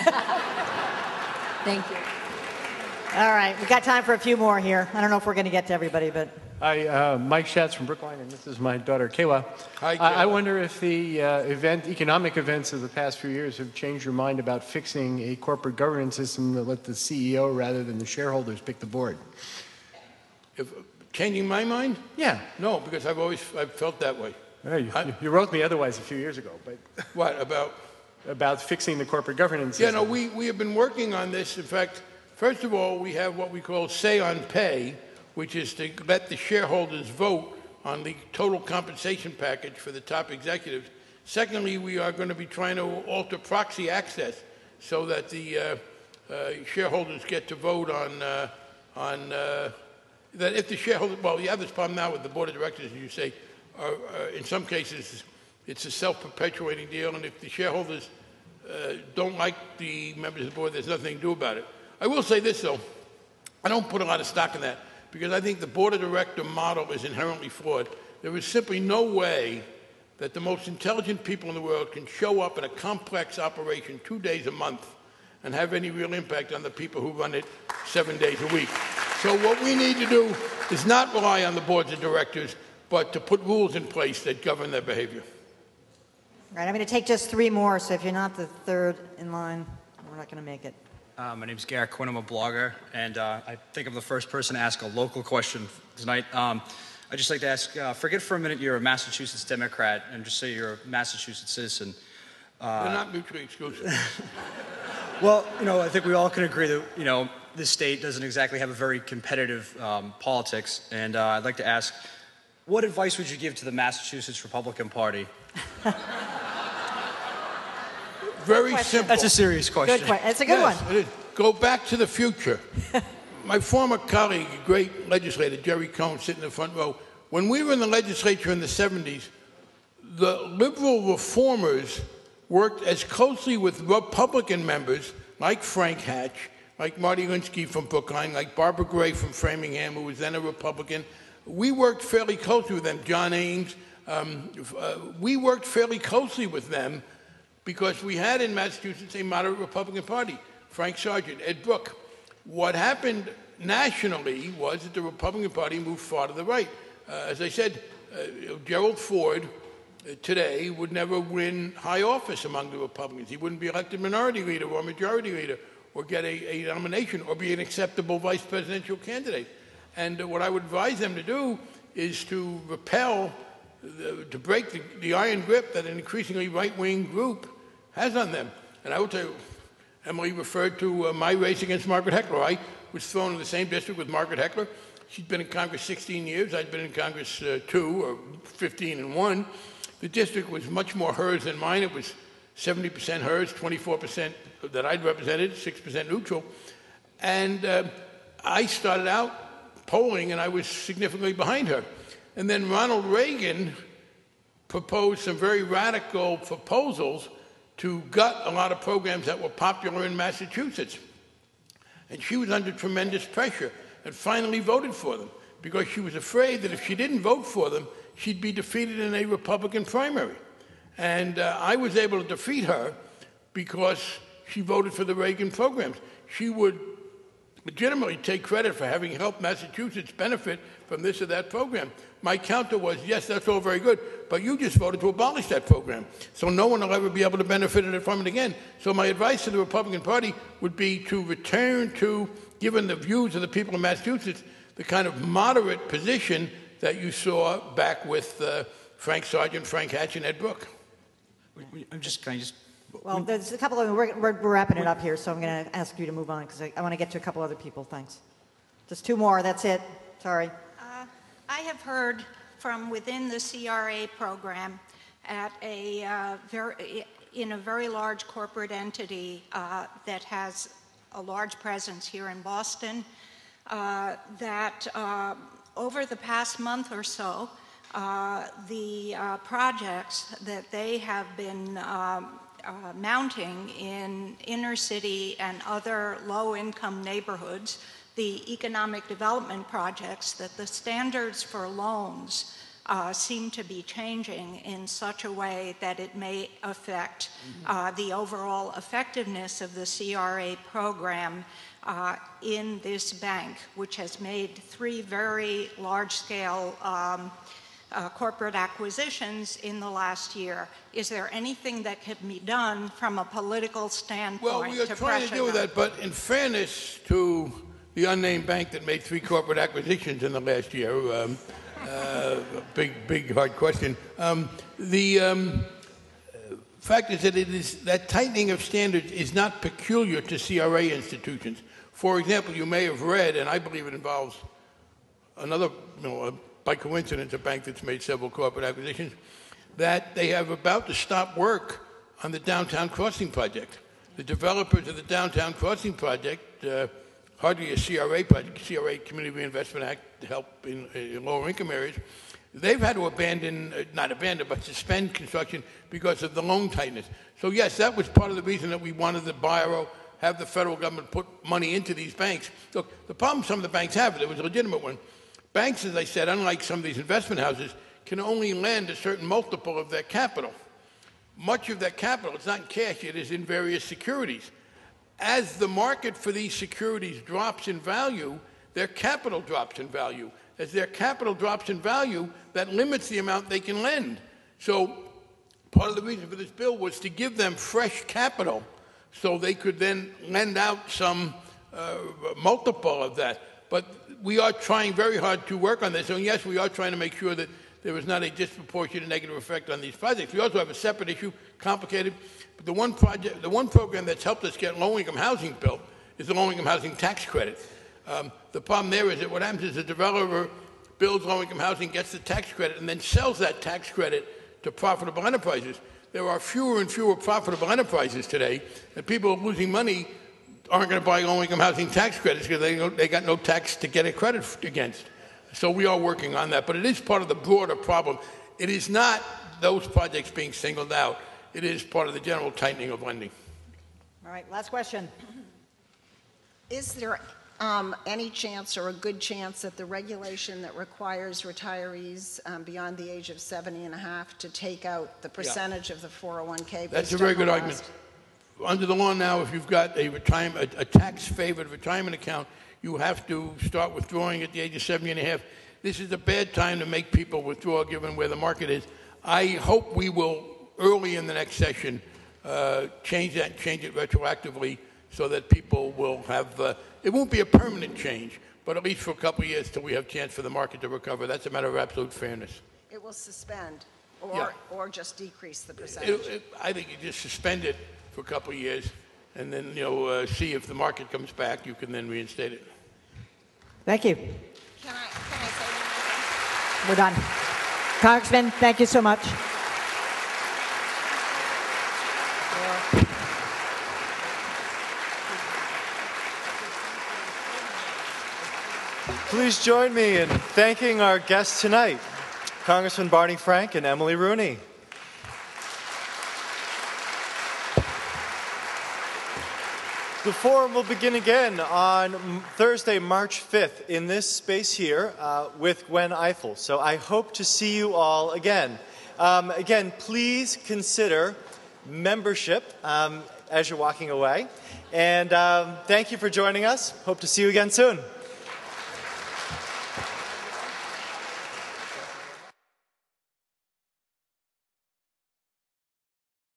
Thank you. All right, we've got time for a few more here. I don't know if we're going to get to everybody, but... Hi, uh, Mike Schatz from Brookline, and this is my daughter, Kayla. Hi, Kayla. I, I wonder if the uh, event, economic events of the past few years have changed your mind about fixing a corporate governance system that let the C E O rather than the shareholders pick the board. If, changing my mind? Yeah. No, because I've always I've felt that way. Well, you, I, you wrote me otherwise a few years ago, but... What, about? About fixing the corporate governance Yeah, system. no, we, we have been working on this. In fact, first of all, we have what we call say on pay, which is to let the shareholders vote on the total compensation package for the top executives. Secondly, we are going to be trying to alter proxy access so that the uh, uh, shareholders get to vote on, uh, on uh, that if the shareholders, well, you have this problem now with the board of directors, as you say, are, are in some cases, it's a self-perpetuating deal, and if the shareholders uh, don't like the members of the board, there's nothing to do about it. I will say this, though. I don't put a lot of stock in that, because I think the board of director model is inherently flawed. There is simply no way that the most intelligent people in the world can show up in a complex operation two days a month and have any real impact on the people who run it seven days a week. So what we need to do is not rely on the boards of directors, but to put rules in place that govern their behavior. All right, I'm going to take just three more, so if you're not the third in line, we're not going to make it. Uh, my name's Garrett Quinn. I'm a blogger, and uh, I think I'm the first person to ask a local question tonight. Um, I'd just like to ask, uh, forget for a minute you're a Massachusetts Democrat, and just say you're a Massachusetts citizen. Uh, They're not mutually exclusive. Well, you know, I think we all can agree that, you know, this state doesn't exactly have a very competitive um, politics, and uh, I'd like to ask, what advice would you give to the Massachusetts Republican Party? Very question. simple. That's a serious question. Good question. It's a good Yes, one. it is. Go back to the future. My former colleague, great legislator, Jerry Cohn, sitting in the front row, when we were in the legislature in the seventies, the liberal reformers worked as closely with Republican members like Frank Hatch, like Marty Linsky from Brookline, like Barbara Gray from Framingham, who was then a Republican. We worked fairly closely with them. John Ames. Um, uh, we worked fairly closely with them because we had in Massachusetts a moderate Republican Party. Frank Sargent, Ed Brooke. What happened nationally was that the Republican Party moved far to the right. Uh, as I said, uh, Gerald Ford uh, today would never win high office among the Republicans. He wouldn't be elected minority leader or majority leader or get a, a nomination or be an acceptable vice presidential candidate. And uh, what I would advise them to do is to repel, the, to break the, the iron grip that an increasingly right-wing group has on them. And I will tell you, Emily referred to uh, my race against Margaret Heckler. I was thrown in the same district with Margaret Heckler. She'd been in Congress sixteen years. I'd been in Congress uh, two or fifteen and one. The district was much more hers than mine. It was seventy percent hers, twenty-four percent that I'd represented, six percent neutral. And uh, I started out polling, and I was significantly behind her. And then Ronald Reagan proposed some very radical proposals to gut a lot of programs that were popular in Massachusetts. And she was under tremendous pressure and finally voted for them because she was afraid that if she didn't vote for them, she'd be defeated in a Republican primary. And uh, I was able to defeat her because she voted for the Reagan programs. She would legitimately take credit for having helped Massachusetts benefit from this or that program. My counter was, yes, that's all very good, but you just voted to abolish that program. So no one will ever be able to benefit from it again. So my advice to the Republican Party would be to return to, given the views of the people of Massachusetts, the kind of moderate position that you saw back with uh, Frank Sargent, Frank Hatch, and Ed Brooke. I'm just, can I just... Well, there's a couple of, we're, we're, we're wrapping it up here, so I'm going to ask you to move on because I, I want to get to a couple other people. Thanks. Just two more, that's it. Sorry. Uh, I have heard from within the C R A program at a uh, very, in a very large corporate entity uh, that has a large presence here in Boston, uh, that uh, over the past month or so, uh, the uh, projects that they have been um, uh, mounting in inner city and other low-income neighborhoods, the economic development projects, that the standards for loans uh, seem to be changing in such a way that it may affect uh, the overall effectiveness of the C R A program uh, in this bank, which has made three very large-scale um, uh, corporate acquisitions in the last year. Is there anything that can be done from a political standpoint Well, we are to trying to pressure do them? that, but in fairness to the unnamed bank that made three corporate acquisitions in the last year, um, uh, big, big, hard question. Um, the um, fact is that it is that tightening of standards is not peculiar to C R A institutions. For example, you may have read, and I believe it involves another, you know, by coincidence, a bank that's made several corporate acquisitions. that they have about to stop work on the downtown crossing project. The developers of the downtown crossing project, uh, hardly a C R A project, C R A Community Reinvestment Act to help in, in lower income areas, they've had to abandon, uh, not abandon, but suspend construction because of the loan tightness. So yes, that was part of the reason that we wanted to borrow, have the federal government put money into these banks. Look, the problem some of the banks have, it was a legitimate one. Banks, as I said, unlike some of these investment houses, can only lend a certain multiple of their capital. Much of that capital, it's not in cash, it is in various securities. As the market for these securities drops in value, their capital drops in value. As their capital drops in value, that limits the amount they can lend. So part of the reason for this bill was to give them fresh capital so they could then lend out some uh, multiple of that. But we are trying very hard to work on this. And yes, we are trying to make sure that there is not a disproportionate negative effect on these projects. We also have a separate issue, complicated. But the one project, the one program that's helped us get low-income housing built is the low-income housing tax credit. Um, the problem there is that what happens is the developer builds low-income housing, gets the tax credit, and then sells that tax credit to profitable enterprises. There are fewer and fewer profitable enterprises today, and people losing money aren't going to buy low-income housing tax credits because they, they got no tax to get a credit against. So we are working on that, but it is part of the broader problem. It is not those projects being singled out. It is part of the general tightening of lending. All right, last question. Is there um, any chance or a good chance that the regulation that requires retirees um, beyond the age of seventy and a half to take out the percentage yeah. of the four oh one K? That's a very good argument. Under the law now, if you've got a, retirement, a, a tax-favored retirement account, you have to start withdrawing at the age of seventy and a half. This is a bad time to make people withdraw given where the market is. I hope we will, early in the next session, uh, change that, change it retroactively so that people will have, uh, it won't be a permanent change, but at least for a couple of years till we have a chance for the market to recover. That's a matter of absolute fairness. It will suspend or, yeah. or just decrease the percentage? It, it, I think you just suspend it for a couple of years and then, you know, uh, see if the market comes back, you can then reinstate it. Thank you. Can I, can I say anything? We're done. Congressman, thank you so much. Please join me in thanking our guests tonight, Congressman Barney Frank and Emily Rooney. The forum will begin again on Thursday, March fifth, in this space here uh, with Gwen Ifill. So I hope to see you all again. Um, again, please consider membership um, as you're walking away. And um, thank you for joining us. Hope to see you again soon.